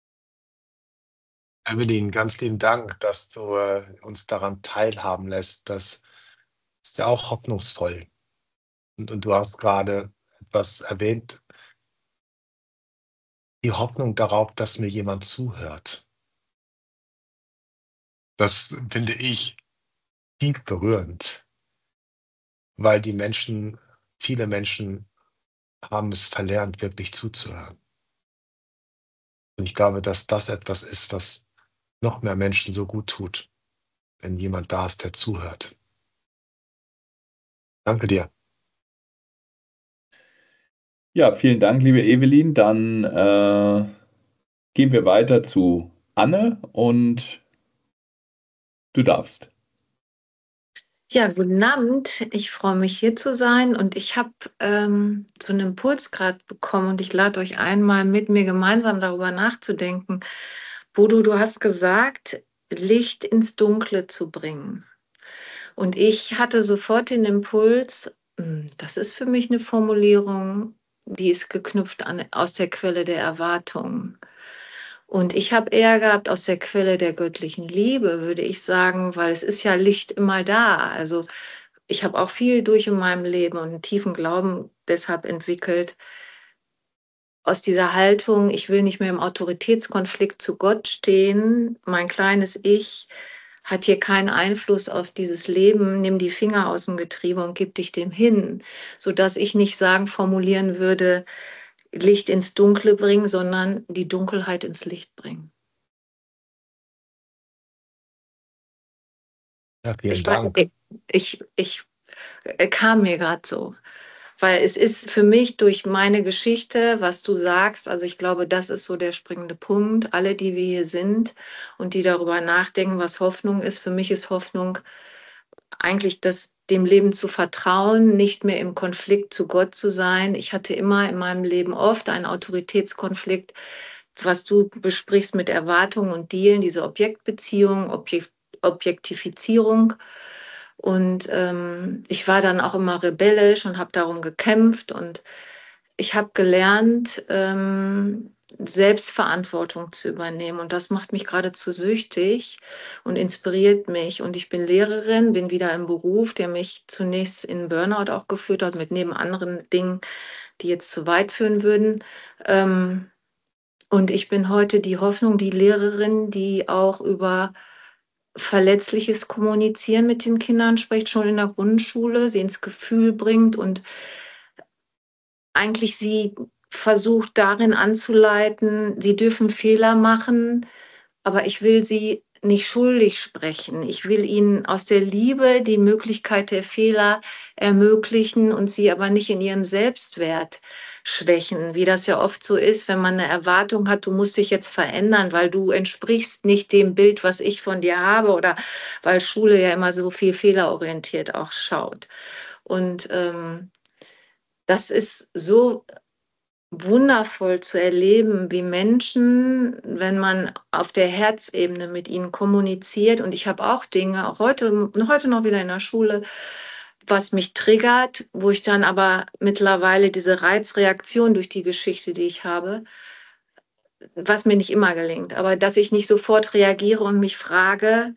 Evelyn, ganz lieben Dank, dass du äh, uns daran teilhaben lässt. Das ist ja auch hoffnungsvoll. Und, und du hast gerade etwas erwähnt, die Hoffnung darauf, dass mir jemand zuhört. Das finde ich tief berührend, weil die Menschen, viele Menschen haben es verlernt, wirklich zuzuhören. Und ich glaube, dass das etwas ist, was noch mehr Menschen so gut tut, wenn jemand da ist, der zuhört. Danke dir. Ja, vielen Dank, liebe Evelyn. Dann äh, gehen wir weiter zu Anne und du darfst. Ja, guten Abend. Ich freue mich, hier zu sein und ich habe ähm, so einen Impuls gerade bekommen und ich lade euch einmal mit mir gemeinsam darüber nachzudenken. Bodo, du hast gesagt, Licht ins Dunkle zu bringen. Und ich hatte sofort den Impuls, hm, das ist für mich eine Formulierung, die ist geknüpft an, aus der Quelle der Erwartung. Und ich habe eher gehabt aus der Quelle der göttlichen Liebe, würde ich sagen, weil es ist ja Licht immer da. Also ich habe auch viel durch in meinem Leben und einen tiefen Glauben deshalb entwickelt, aus dieser Haltung, ich will nicht mehr im Autoritätskonflikt zu Gott stehen, mein kleines Ich hat hier keinen Einfluss auf dieses Leben, nimm die Finger aus dem Getriebe und gib dich dem hin, sodass ich nicht sagen, formulieren würde, Licht ins Dunkle bringen, sondern die Dunkelheit ins Licht bringen. Ja, vielen Ich, Dank. ich, ich, ich kam mir gerade so. Weil es ist für mich durch meine Geschichte, was du sagst, also ich glaube, das ist so der springende Punkt. Alle, die wir hier sind und die darüber nachdenken, was Hoffnung ist, für mich ist Hoffnung eigentlich das, dem Leben zu vertrauen, nicht mehr im Konflikt zu Gott zu sein. Ich hatte immer in meinem Leben oft einen Autoritätskonflikt, was du besprichst mit Erwartungen und Dealen, diese Objektbeziehung, Objekt, Objektifizierung. Und ähm, ich war dann auch immer rebellisch und habe darum gekämpft. Und ich habe gelernt, ähm, Selbstverantwortung zu übernehmen. Und das macht mich geradezu süchtig und inspiriert mich. Und ich bin Lehrerin, bin wieder im Beruf, der mich zunächst in Burnout auch geführt hat, mit neben anderen Dingen, die jetzt zu weit führen würden. Ähm, und ich bin heute die Hoffnung, die Lehrerin, die auch über verletzliches Kommunizieren mit den Kindern spricht, schon in der Grundschule, sie ins Gefühl bringt und eigentlich sie versucht darin anzuleiten, sie dürfen Fehler machen, aber ich will sie nicht schuldig sprechen. Ich will ihnen aus der Liebe die Möglichkeit der Fehler ermöglichen und sie aber nicht in ihrem Selbstwert schwächen, wie das ja oft so ist, wenn man eine Erwartung hat, du musst dich jetzt verändern, weil du entsprichst nicht dem Bild, was ich von dir habe oder weil Schule ja immer so viel fehlerorientiert auch schaut. Und ähm, das ist so wundervoll zu erleben, wie Menschen, wenn man auf der Herzebene mit ihnen kommuniziert, und ich habe auch Dinge, auch heute, heute noch wieder in der Schule, was mich triggert, wo ich dann aber mittlerweile diese Reizreaktion durch die Geschichte, die ich habe, was mir nicht immer gelingt, aber dass ich nicht sofort reagiere und mich frage,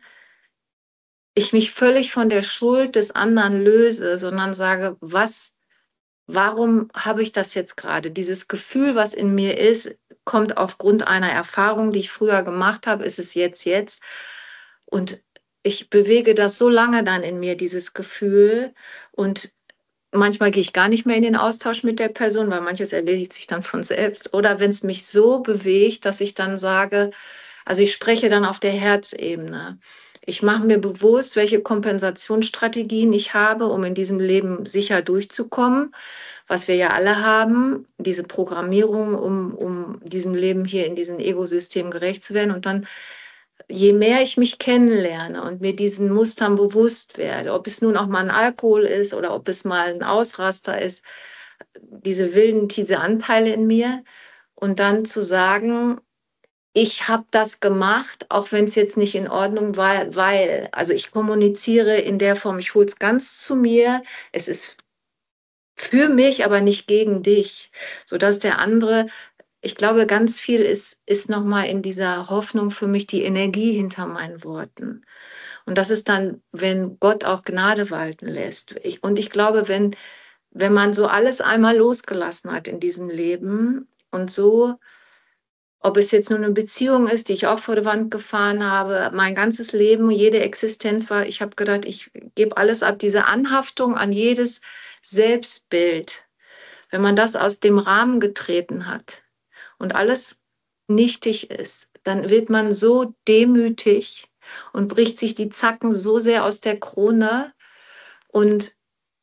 ich mich völlig von der Schuld des anderen löse, sondern sage, was warum habe ich das jetzt gerade? Dieses Gefühl, was in mir ist, kommt aufgrund einer Erfahrung, die ich früher gemacht habe, ist es jetzt, jetzt. Und ich bewege das so lange dann in mir, dieses Gefühl. Und manchmal gehe ich gar nicht mehr in den Austausch mit der Person, weil manches erledigt sich dann von selbst. Oder wenn es mich so bewegt, dass ich dann sage, also ich spreche dann auf der Herzebene. Ich mache mir bewusst, welche Kompensationsstrategien ich habe, um in diesem Leben sicher durchzukommen, was wir ja alle haben, diese Programmierung, um, um diesem Leben hier in diesem Ego-System gerecht zu werden. Und dann, je mehr ich mich kennenlerne und mir diesen Mustern bewusst werde, ob es nun auch mal ein Alkohol ist oder ob es mal ein Ausraster ist, diese wilden, diese Anteile in mir, und dann zu sagen, ich habe das gemacht, auch wenn es jetzt nicht in Ordnung war, weil, also ich kommuniziere in der Form, ich hole es ganz zu mir, es ist für mich, aber nicht gegen dich, sodass der andere ich glaube, ganz viel ist, ist nochmal in dieser Hoffnung für mich die Energie hinter meinen Worten. Und das ist dann, wenn Gott auch Gnade walten lässt. Ich, und ich glaube, wenn, wenn man so alles einmal losgelassen hat in diesem Leben und so, ob es jetzt nur eine Beziehung ist, die ich auch vor die Wand gefahren habe, mein ganzes Leben, jede Existenz war, ich habe gedacht, ich gebe alles ab, diese Anhaftung an jedes Selbstbild. Wenn man das aus dem Rahmen getreten hat und alles nichtig ist, dann wird man so demütig und bricht sich die Zacken so sehr aus der Krone. Und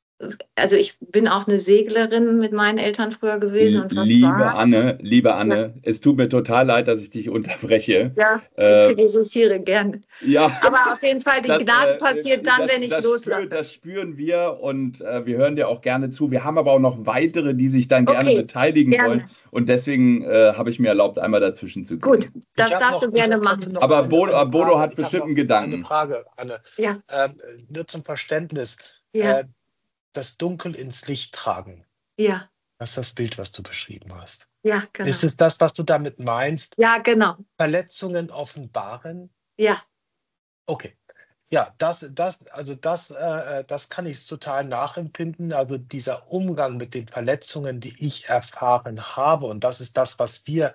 also ich bin auch eine Seglerin mit meinen Eltern früher gewesen. Und Liebe zwar, Anne, liebe Anne, ja. Es tut mir total leid, dass ich dich unterbreche. Ja, äh, ich philosophiere gerne. Ja, aber auf jeden Fall, die das, Gnade äh, passiert dann, das, wenn ich das loslasse. Spür, das spüren wir und äh, wir hören dir auch gerne zu. Wir haben aber auch noch weitere, die sich dann gerne Okay, beteiligen gerne. wollen. Und deswegen äh, habe ich mir erlaubt, einmal dazwischen zu gehen. Gut, das Ich hab darfst noch- du gerne ich hab machen. noch Aber eine- Bodo, eine Bodo Frage. hat Ich hab bestimmt noch einen Gedanken. Eine Frage, Anne. Ja, Ähm, nur zum Verständnis. ja, Äh, das Dunkel ins Licht tragen. ja, Das ist das Bild, was du beschrieben hast. ja, genau. Ist es das, was du damit meinst? Ja, genau. Verletzungen offenbaren? Ja, Okay. Ja, das, das, also das, äh, das kann ich total nachempfinden. Also dieser Umgang mit den Verletzungen, die ich erfahren habe, und das ist das, was wir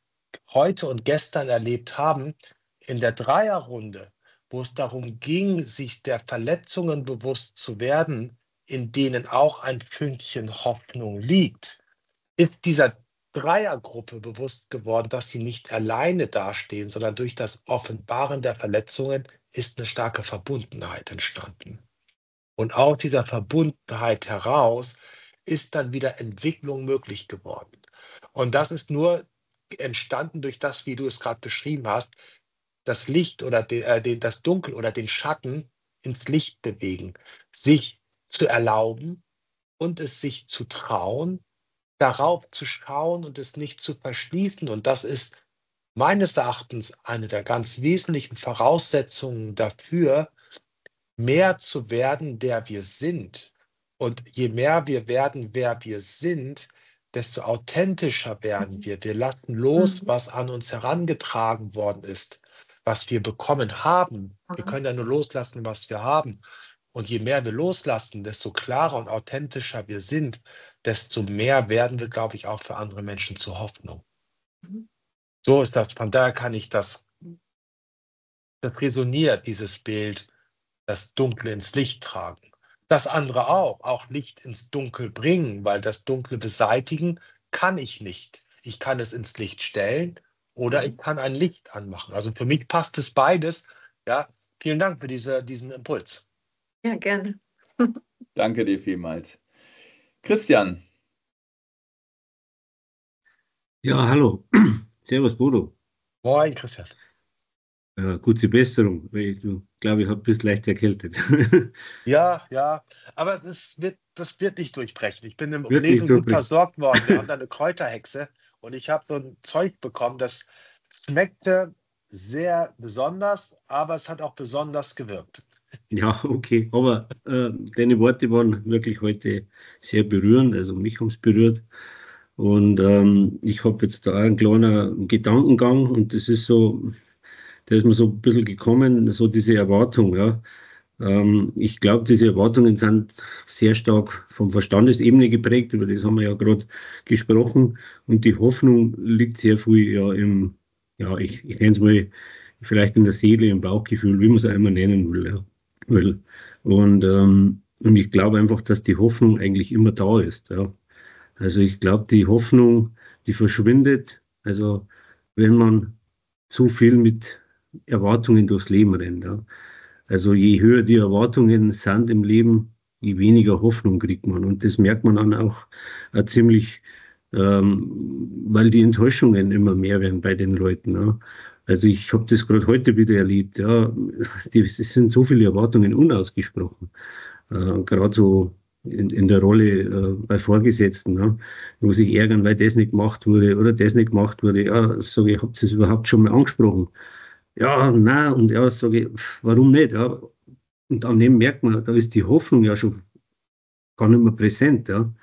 heute und gestern erlebt haben, in der Dreierrunde, wo es darum ging, sich der Verletzungen bewusst zu werden, in denen auch ein Fünkchen Hoffnung liegt, ist dieser Dreiergruppe bewusst geworden, dass sie nicht alleine dastehen, sondern durch das Offenbaren der Verletzungen ist eine starke Verbundenheit entstanden. Und aus dieser Verbundenheit heraus ist dann wieder Entwicklung möglich geworden. Und das ist nur entstanden durch das, wie du es gerade beschrieben hast, das Licht oder de, äh, den, das Dunkel oder den Schatten ins Licht bewegen, sich zu erlauben und es sich zu trauen, darauf zu schauen und es nicht zu verschließen. Und das ist meines Erachtens eine der ganz wesentlichen Voraussetzungen dafür, mehr zu werden, der wir sind. Und je mehr wir werden, wer wir sind, desto authentischer werden wir. Wir lassen los, was an uns herangetragen worden ist, was wir bekommen haben. Wir können ja nur loslassen, was wir haben. Und je mehr wir loslassen, desto klarer und authentischer wir sind, desto mehr werden wir, glaube ich, auch für andere Menschen zur Hoffnung. So ist das. Von daher kann ich das, das resoniert, dieses Bild, das Dunkle ins Licht tragen. Das andere auch, auch Licht ins Dunkel bringen, weil das Dunkle beseitigen kann ich nicht. Ich kann es ins Licht stellen oder ich kann ein Licht anmachen. Also für mich passt es beides. Ja, vielen Dank für diese, diesen Impuls. ja, gerne. Danke dir vielmals. Christian. Ja, hallo. Servus, Bodo. Moin, Christian. Äh, gute Besserung, weil ich glaube, ich habe ein bisschen leicht erkältet. Ja, ja, aber es ist, wird, das wird nicht durchbrechen. Ich bin im Wird Leben nicht gut durchbrechen. versorgt worden. Wir haben da eine Kräuterhexe und ich habe so ein Zeug bekommen, das schmeckte sehr besonders, aber es hat auch besonders gewirkt. Ja, okay. Aber äh, deine Worte waren wirklich heute sehr berührend, also mich haben es berührt. Und ähm, ich habe jetzt da einen kleinen Gedankengang und das ist so, da ist mir so ein bisschen gekommen, so diese Erwartung, ja. Ähm, ich glaube, diese Erwartungen sind sehr stark vom Verstandesebene geprägt, über das haben wir ja gerade gesprochen. Und die Hoffnung liegt sehr viel ja im, ja, ich, ich nenne es mal vielleicht in der Seele, im Bauchgefühl, wie man es auch immer nennen will. Ja. will. Und, ähm, und ich glaube einfach, dass die Hoffnung eigentlich immer da ist. Ja. Also ich glaube, die Hoffnung, die verschwindet, also wenn man zu viel mit Erwartungen durchs Leben rennt. Ja. Also je höher die Erwartungen sind im Leben, je weniger Hoffnung kriegt man. Und das merkt man dann auch äh, ziemlich, ähm, weil die Enttäuschungen immer mehr werden bei den Leuten. Ja. Also ich habe das gerade heute wieder erlebt. Ja. Die, es sind so viele Erwartungen unausgesprochen. Äh, gerade so in, in der Rolle äh, bei Vorgesetzten, ja, wo sich ärgern, weil das nicht gemacht wurde oder das nicht gemacht wurde. Ja, sage ich, habt ihr es überhaupt schon mal angesprochen? Ja, nein, und ja, sage ich, warum nicht? Ja? Und an dem merkt man, da ist die Hoffnung ja schon gar nicht mehr präsent. Ja?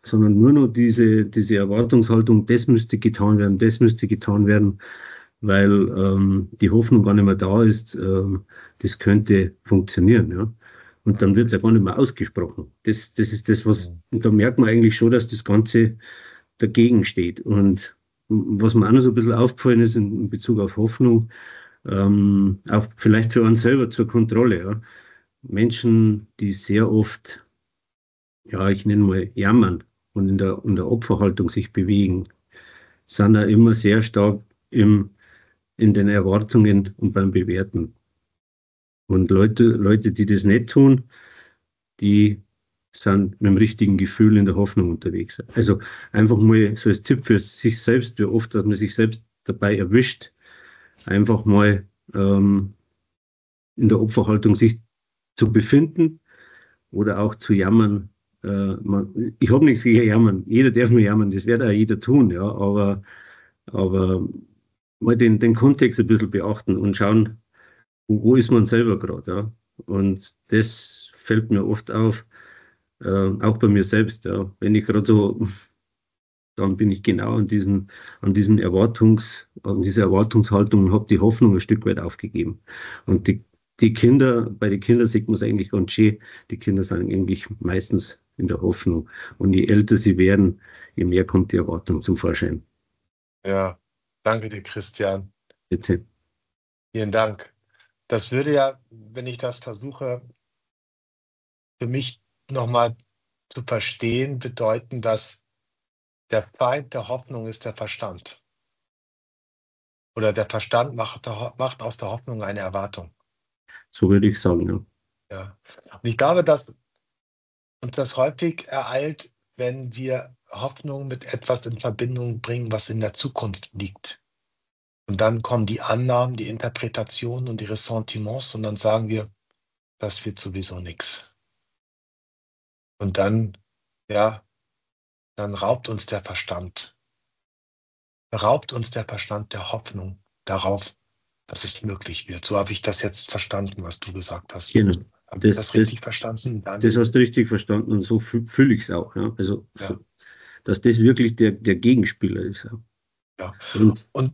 sondern nur noch diese, diese Erwartungshaltung, das müsste getan werden, das müsste getan werden, weil ähm, die Hoffnung gar nicht mehr da ist, ähm, das könnte funktionieren. Ja. Und dann wird es ja gar nicht mehr ausgesprochen. Das, das ist das, was, und da merkt man eigentlich schon, dass das Ganze dagegen steht. Und was mir auch noch so ein bisschen aufgefallen ist in, in Bezug auf Hoffnung, ähm, auch vielleicht für uns selber zur Kontrolle. Ja. Menschen, die sehr oft, ja, ich nenne mal jammern und in der, in der Opferhaltung sich bewegen, sind auch immer sehr stark im, in den Erwartungen und beim Bewerten. Und Leute, Leute, die das nicht tun, die sind mit dem richtigen Gefühl in der Hoffnung unterwegs. Also einfach mal so als Tipp für sich selbst, wie oft, dass man sich selbst dabei erwischt, einfach mal ähm, in der Opferhaltung sich zu befinden oder auch zu jammern. Äh, man, ich habe nichts gegen Jammern. Jeder darf nur jammern, das wird auch jeder tun, ja, aber, aber mal den, den Kontext ein bisschen beachten und schauen, wo, wo ist man selber gerade. Ja. Und das fällt mir oft auf, äh, auch bei mir selbst. Ja. Wenn ich gerade so, dann bin ich genau an diesen, an diesem Erwartungs, an dieser Erwartungshaltung und habe die Hoffnung ein Stück weit aufgegeben. Und die, die Kinder, bei den Kindern sieht man es eigentlich ganz schön, die Kinder sind eigentlich meistens in der Hoffnung. Und je älter sie werden, je mehr kommt die Erwartung zum Vorschein. Ja, danke dir, Christian. Bitte. Vielen Dank. Das würde ja, wenn ich das versuche, für mich nochmal zu verstehen, bedeuten, dass der Feind der Hoffnung ist der Verstand. Oder der Verstand macht, macht aus der Hoffnung eine Erwartung. So würde ich sagen, ja. Ja. Und ich glaube, dass uns das häufig ereilt, wenn wir Hoffnung mit etwas in Verbindung bringen, was in der Zukunft liegt. Und dann kommen die Annahmen, die Interpretationen und die Ressentiments und dann sagen wir, das wird sowieso nichts. Und dann, ja, dann raubt uns der Verstand. Raubt uns der Verstand der Hoffnung darauf, dass es möglich wird. So habe ich das jetzt verstanden, was du gesagt hast. Genau. Habe ich Das, das richtig das, verstanden? Das hast du richtig verstanden und so fü- fühle ich es auch. Ja? Also, Ja. so, dass das wirklich der, der Gegenspieler ist. Ja. Ja. Und, Und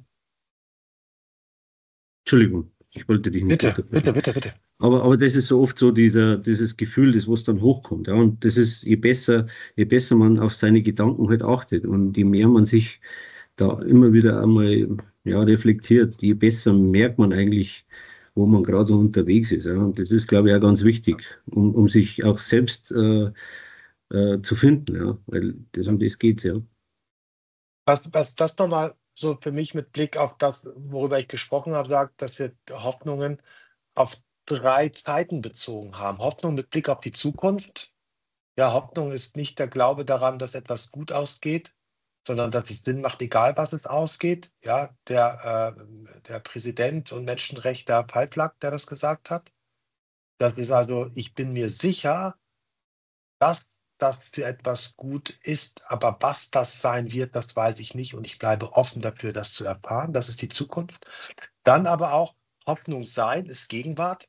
Entschuldigung, ich wollte dich nicht bitte, unterbrechen. bitte, bitte, bitte. Aber, aber das ist so oft so dieser, dieses Gefühl, das was dann hochkommt. Ja? Und das ist, je besser, je besser man auf seine Gedanken halt achtet und je mehr man sich da immer wieder einmal ja, reflektiert, je besser merkt man eigentlich, wo man gerade so unterwegs ist. Ja? Und das ist, glaube ich, auch ganz wichtig, um, um sich auch selbst äh, äh, zu finden, ja? Weil das um das geht es, ja. Was, was das nochmal so für mich mit Blick auf das, worüber ich gesprochen habe, sagt, dass wir Hoffnungen auf drei Zeiten bezogen haben. Hoffnung mit Blick auf die Zukunft. Ja, Hoffnung ist nicht der Glaube daran, dass etwas gut ausgeht, sondern dass es Sinn macht, egal was es ausgeht. Ja, der, äh, der Präsident und Menschenrechtler Palplak, der das gesagt hat. Das ist also, ich bin mir sicher, dass das für etwas gut ist, aber was das sein wird, das weiß ich nicht und ich bleibe offen dafür, das zu erfahren. Das ist die Zukunft. Dann aber auch Hoffnung sein ist Gegenwart.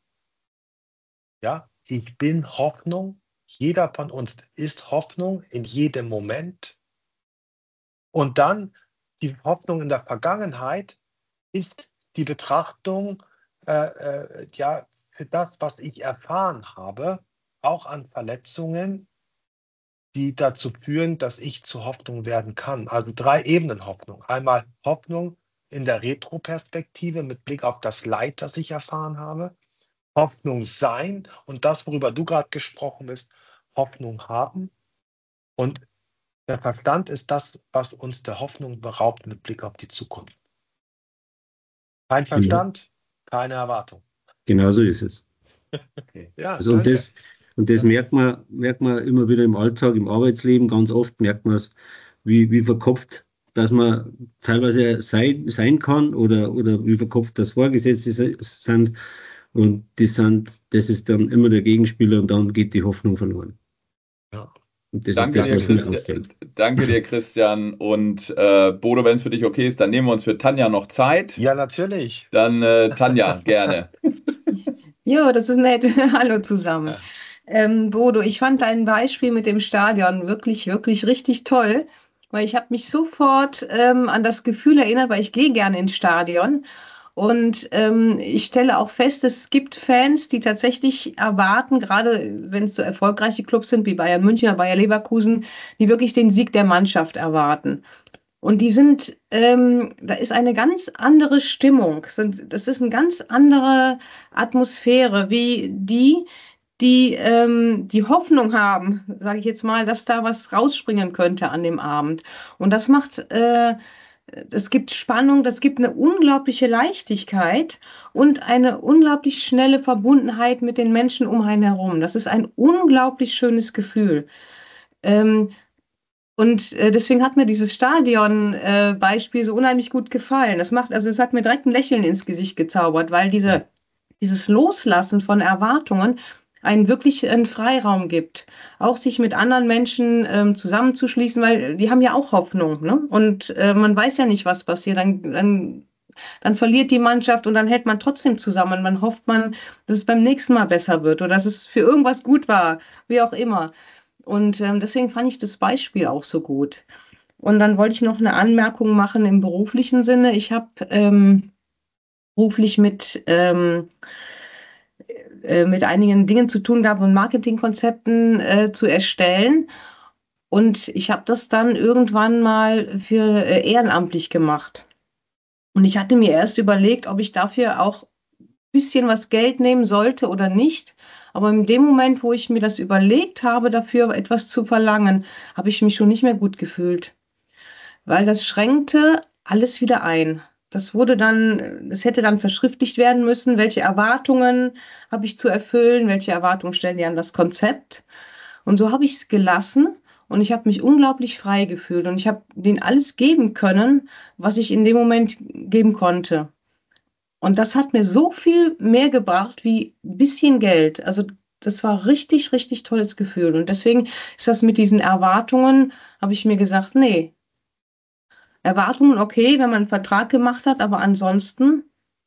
Ja, ich bin Hoffnung. Jeder von uns ist Hoffnung in jedem Moment. Und dann die Hoffnung in der Vergangenheit ist die Betrachtung äh, äh, ja, für das, was ich erfahren habe, auch an Verletzungen, die dazu führen, dass ich zu Hoffnung werden kann. Also drei Ebenen Hoffnung. Einmal Hoffnung in der Retroperspektive mit Blick auf das Leid, das ich erfahren habe. Hoffnung sein und das, worüber du gerade gesprochen hast, Hoffnung haben. Und der Verstand ist das, was uns der Hoffnung beraubt mit Blick auf die Zukunft. Kein Verstand, keine Erwartung. Genau so ist es. Okay. Ja, Also und danke. das, und das Ja. merkt man, merkt man immer wieder im Alltag, im Arbeitsleben, ganz oft merkt man es, wie, wie verkopft, dass man teilweise sein, sein kann oder, oder wie verkopft das Vorgesetzte se- sind. Und die sind, das ist dann immer der Gegenspieler und dann geht die Hoffnung verloren. Ja. Und das Danke ist dir, das, was mir Christian. auffällt. Danke dir, Christian. Und äh, Bodo, wenn es für dich okay ist, dann nehmen wir uns für Tanja noch Zeit. Ja, natürlich. Dann äh, Tanja, gerne. Jo, das ist nett. Hallo zusammen. Ähm, Bodo, ich fand dein Beispiel mit dem Stadion wirklich, wirklich richtig toll, weil ich habe mich sofort ähm, an das Gefühl erinnert, weil ich gehe gerne ins Stadion. Und ähm, ich stelle auch fest, es gibt Fans, die tatsächlich erwarten, gerade wenn es so erfolgreiche Clubs sind wie Bayern München oder Bayer Leverkusen, die wirklich den Sieg der Mannschaft erwarten. Und die sind, ähm, da ist eine ganz andere Stimmung. Sind- Das ist eine ganz andere Atmosphäre, wie die, die ähm, die Hoffnung haben, sage ich jetzt mal, dass da was rausspringen könnte an dem Abend. Und das macht, äh, es gibt Spannung, das gibt eine unglaubliche Leichtigkeit und eine unglaublich schnelle Verbundenheit mit den Menschen um einen herum. Das ist ein unglaublich schönes Gefühl. Ähm, und äh, deswegen hat mir dieses Stadion-Beispiel so unheimlich gut gefallen. Das macht, also es hat mir direkt ein Lächeln ins Gesicht gezaubert, weil diese, dieses Loslassen von Erwartungen einen wirklich einen Freiraum gibt, auch sich mit anderen Menschen ähm, zusammenzuschließen, weil die haben ja auch Hoffnung, ne? Und äh, man weiß ja nicht, was passiert. Dann, dann, dann verliert die Mannschaft und dann hält man trotzdem zusammen. Man hofft man, dass es beim nächsten Mal besser wird oder dass es für irgendwas gut war, wie auch immer. Und ähm, deswegen fand ich das Beispiel auch so gut. Und dann wollte ich noch eine Anmerkung machen im beruflichen Sinne. Ich habe ähm, beruflich mit, ähm, äh, mit einigen Dingen zu tun gehabt und Marketingkonzepten äh, zu erstellen. Und ich habe das dann irgendwann mal für äh, ehrenamtlich gemacht. Und ich hatte mir erst überlegt, ob ich dafür auch ein bisschen was Geld nehmen sollte oder nicht. Aber in dem Moment, wo ich mir das überlegt habe, dafür etwas zu verlangen, habe ich mich schon nicht mehr gut gefühlt, weil das schränkte alles wieder ein. Das wurde dann, das hätte dann verschriftlicht werden müssen, welche Erwartungen habe ich zu erfüllen, welche Erwartungen stellen die an das Konzept. Und so habe ich es gelassen und ich habe mich unglaublich frei gefühlt und ich habe denen alles geben können, was ich in dem Moment geben konnte. Und das hat mir so viel mehr gebracht wie ein bisschen Geld. Also das war richtig, richtig tolles Gefühl. Und deswegen ist das mit diesen Erwartungen, habe ich mir gesagt, nee, Erwartungen okay, wenn man einen Vertrag gemacht hat, aber ansonsten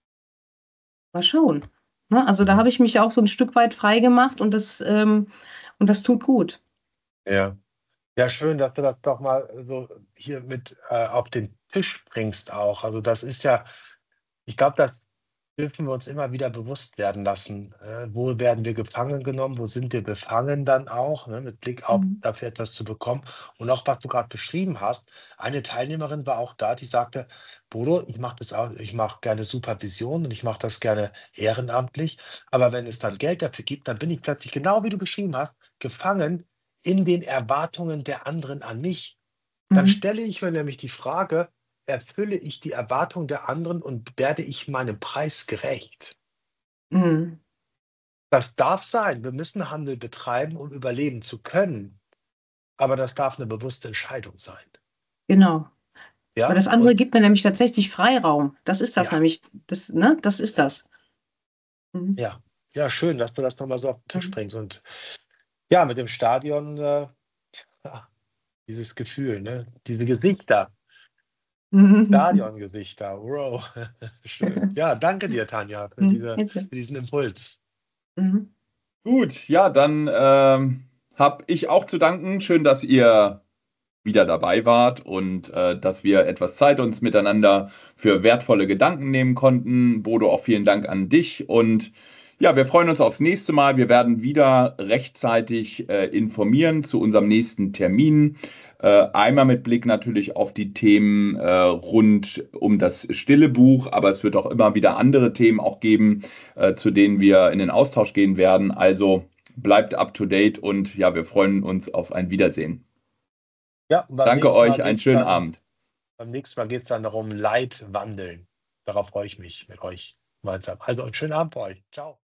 mal schauen. Ne? Also da habe ich mich auch so ein Stück weit frei gemacht und das, ähm, und das tut gut. Ja. Ja, schön, dass du das doch mal so hier mit äh, auf den Tisch bringst auch. Also das ist ja, ich glaube, das dürfen wir uns immer wieder bewusst werden lassen. Äh, wo werden wir gefangen genommen? Wo sind wir befangen dann auch, ne, mit Blick auf Mhm. dafür etwas zu bekommen? Und auch, was du gerade beschrieben hast, eine Teilnehmerin war auch da, die sagte, Bodo, ich mache das auch, ich mache gerne Supervision und ich mache das gerne ehrenamtlich. Aber wenn es dann Geld dafür gibt, dann bin ich plötzlich, genau wie du beschrieben hast, gefangen in den Erwartungen der anderen an mich. Dann Mhm. stelle ich mir nämlich die Frage, erfülle ich die Erwartungen der anderen und werde ich meinem Preis gerecht? Mhm. Das darf sein. Wir müssen Handel betreiben, um überleben zu können. Aber das darf eine bewusste Entscheidung sein. Genau. Weil Ja? das andere Und gibt mir nämlich tatsächlich Freiraum. Das ist das ja, nämlich. Das, ne? Das ist das. Mhm. ja, ja, schön, dass du das nochmal so auf den Tisch Mhm. bringst. Und ja, mit dem Stadion, äh, ja, dieses Gefühl, ne? Diese Gesichter, Mhm. Stadiongesichter, wow, schön. Ja, danke dir, Tanja, für Mhm. diese, Bitte. für diesen Impuls. Mhm. Gut, ja, dann ähm, habe ich auch zu danken. Schön, dass ihr wieder dabei wart und äh, dass wir etwas Zeit uns miteinander für wertvolle Gedanken nehmen konnten. Bodo, auch vielen Dank an dich und ja, wir freuen uns aufs nächste Mal. Wir werden wieder rechtzeitig äh, informieren zu unserem nächsten Termin. Äh, einmal mit Blick natürlich auf die Themen äh, rund um das stille Buch, aber es wird auch immer wieder andere Themen auch geben, äh, zu denen wir in den Austausch gehen werden. Also bleibt up to date und ja, wir freuen uns auf ein Wiedersehen. Ja, und beim Danke nächsten Mal euch, geht einen es schönen dann, Abend. beim nächsten Mal geht es dann darum, Leid wandeln. Darauf freue ich mich mit euch gemeinsam. Also einen schönen Abend bei euch. Ciao.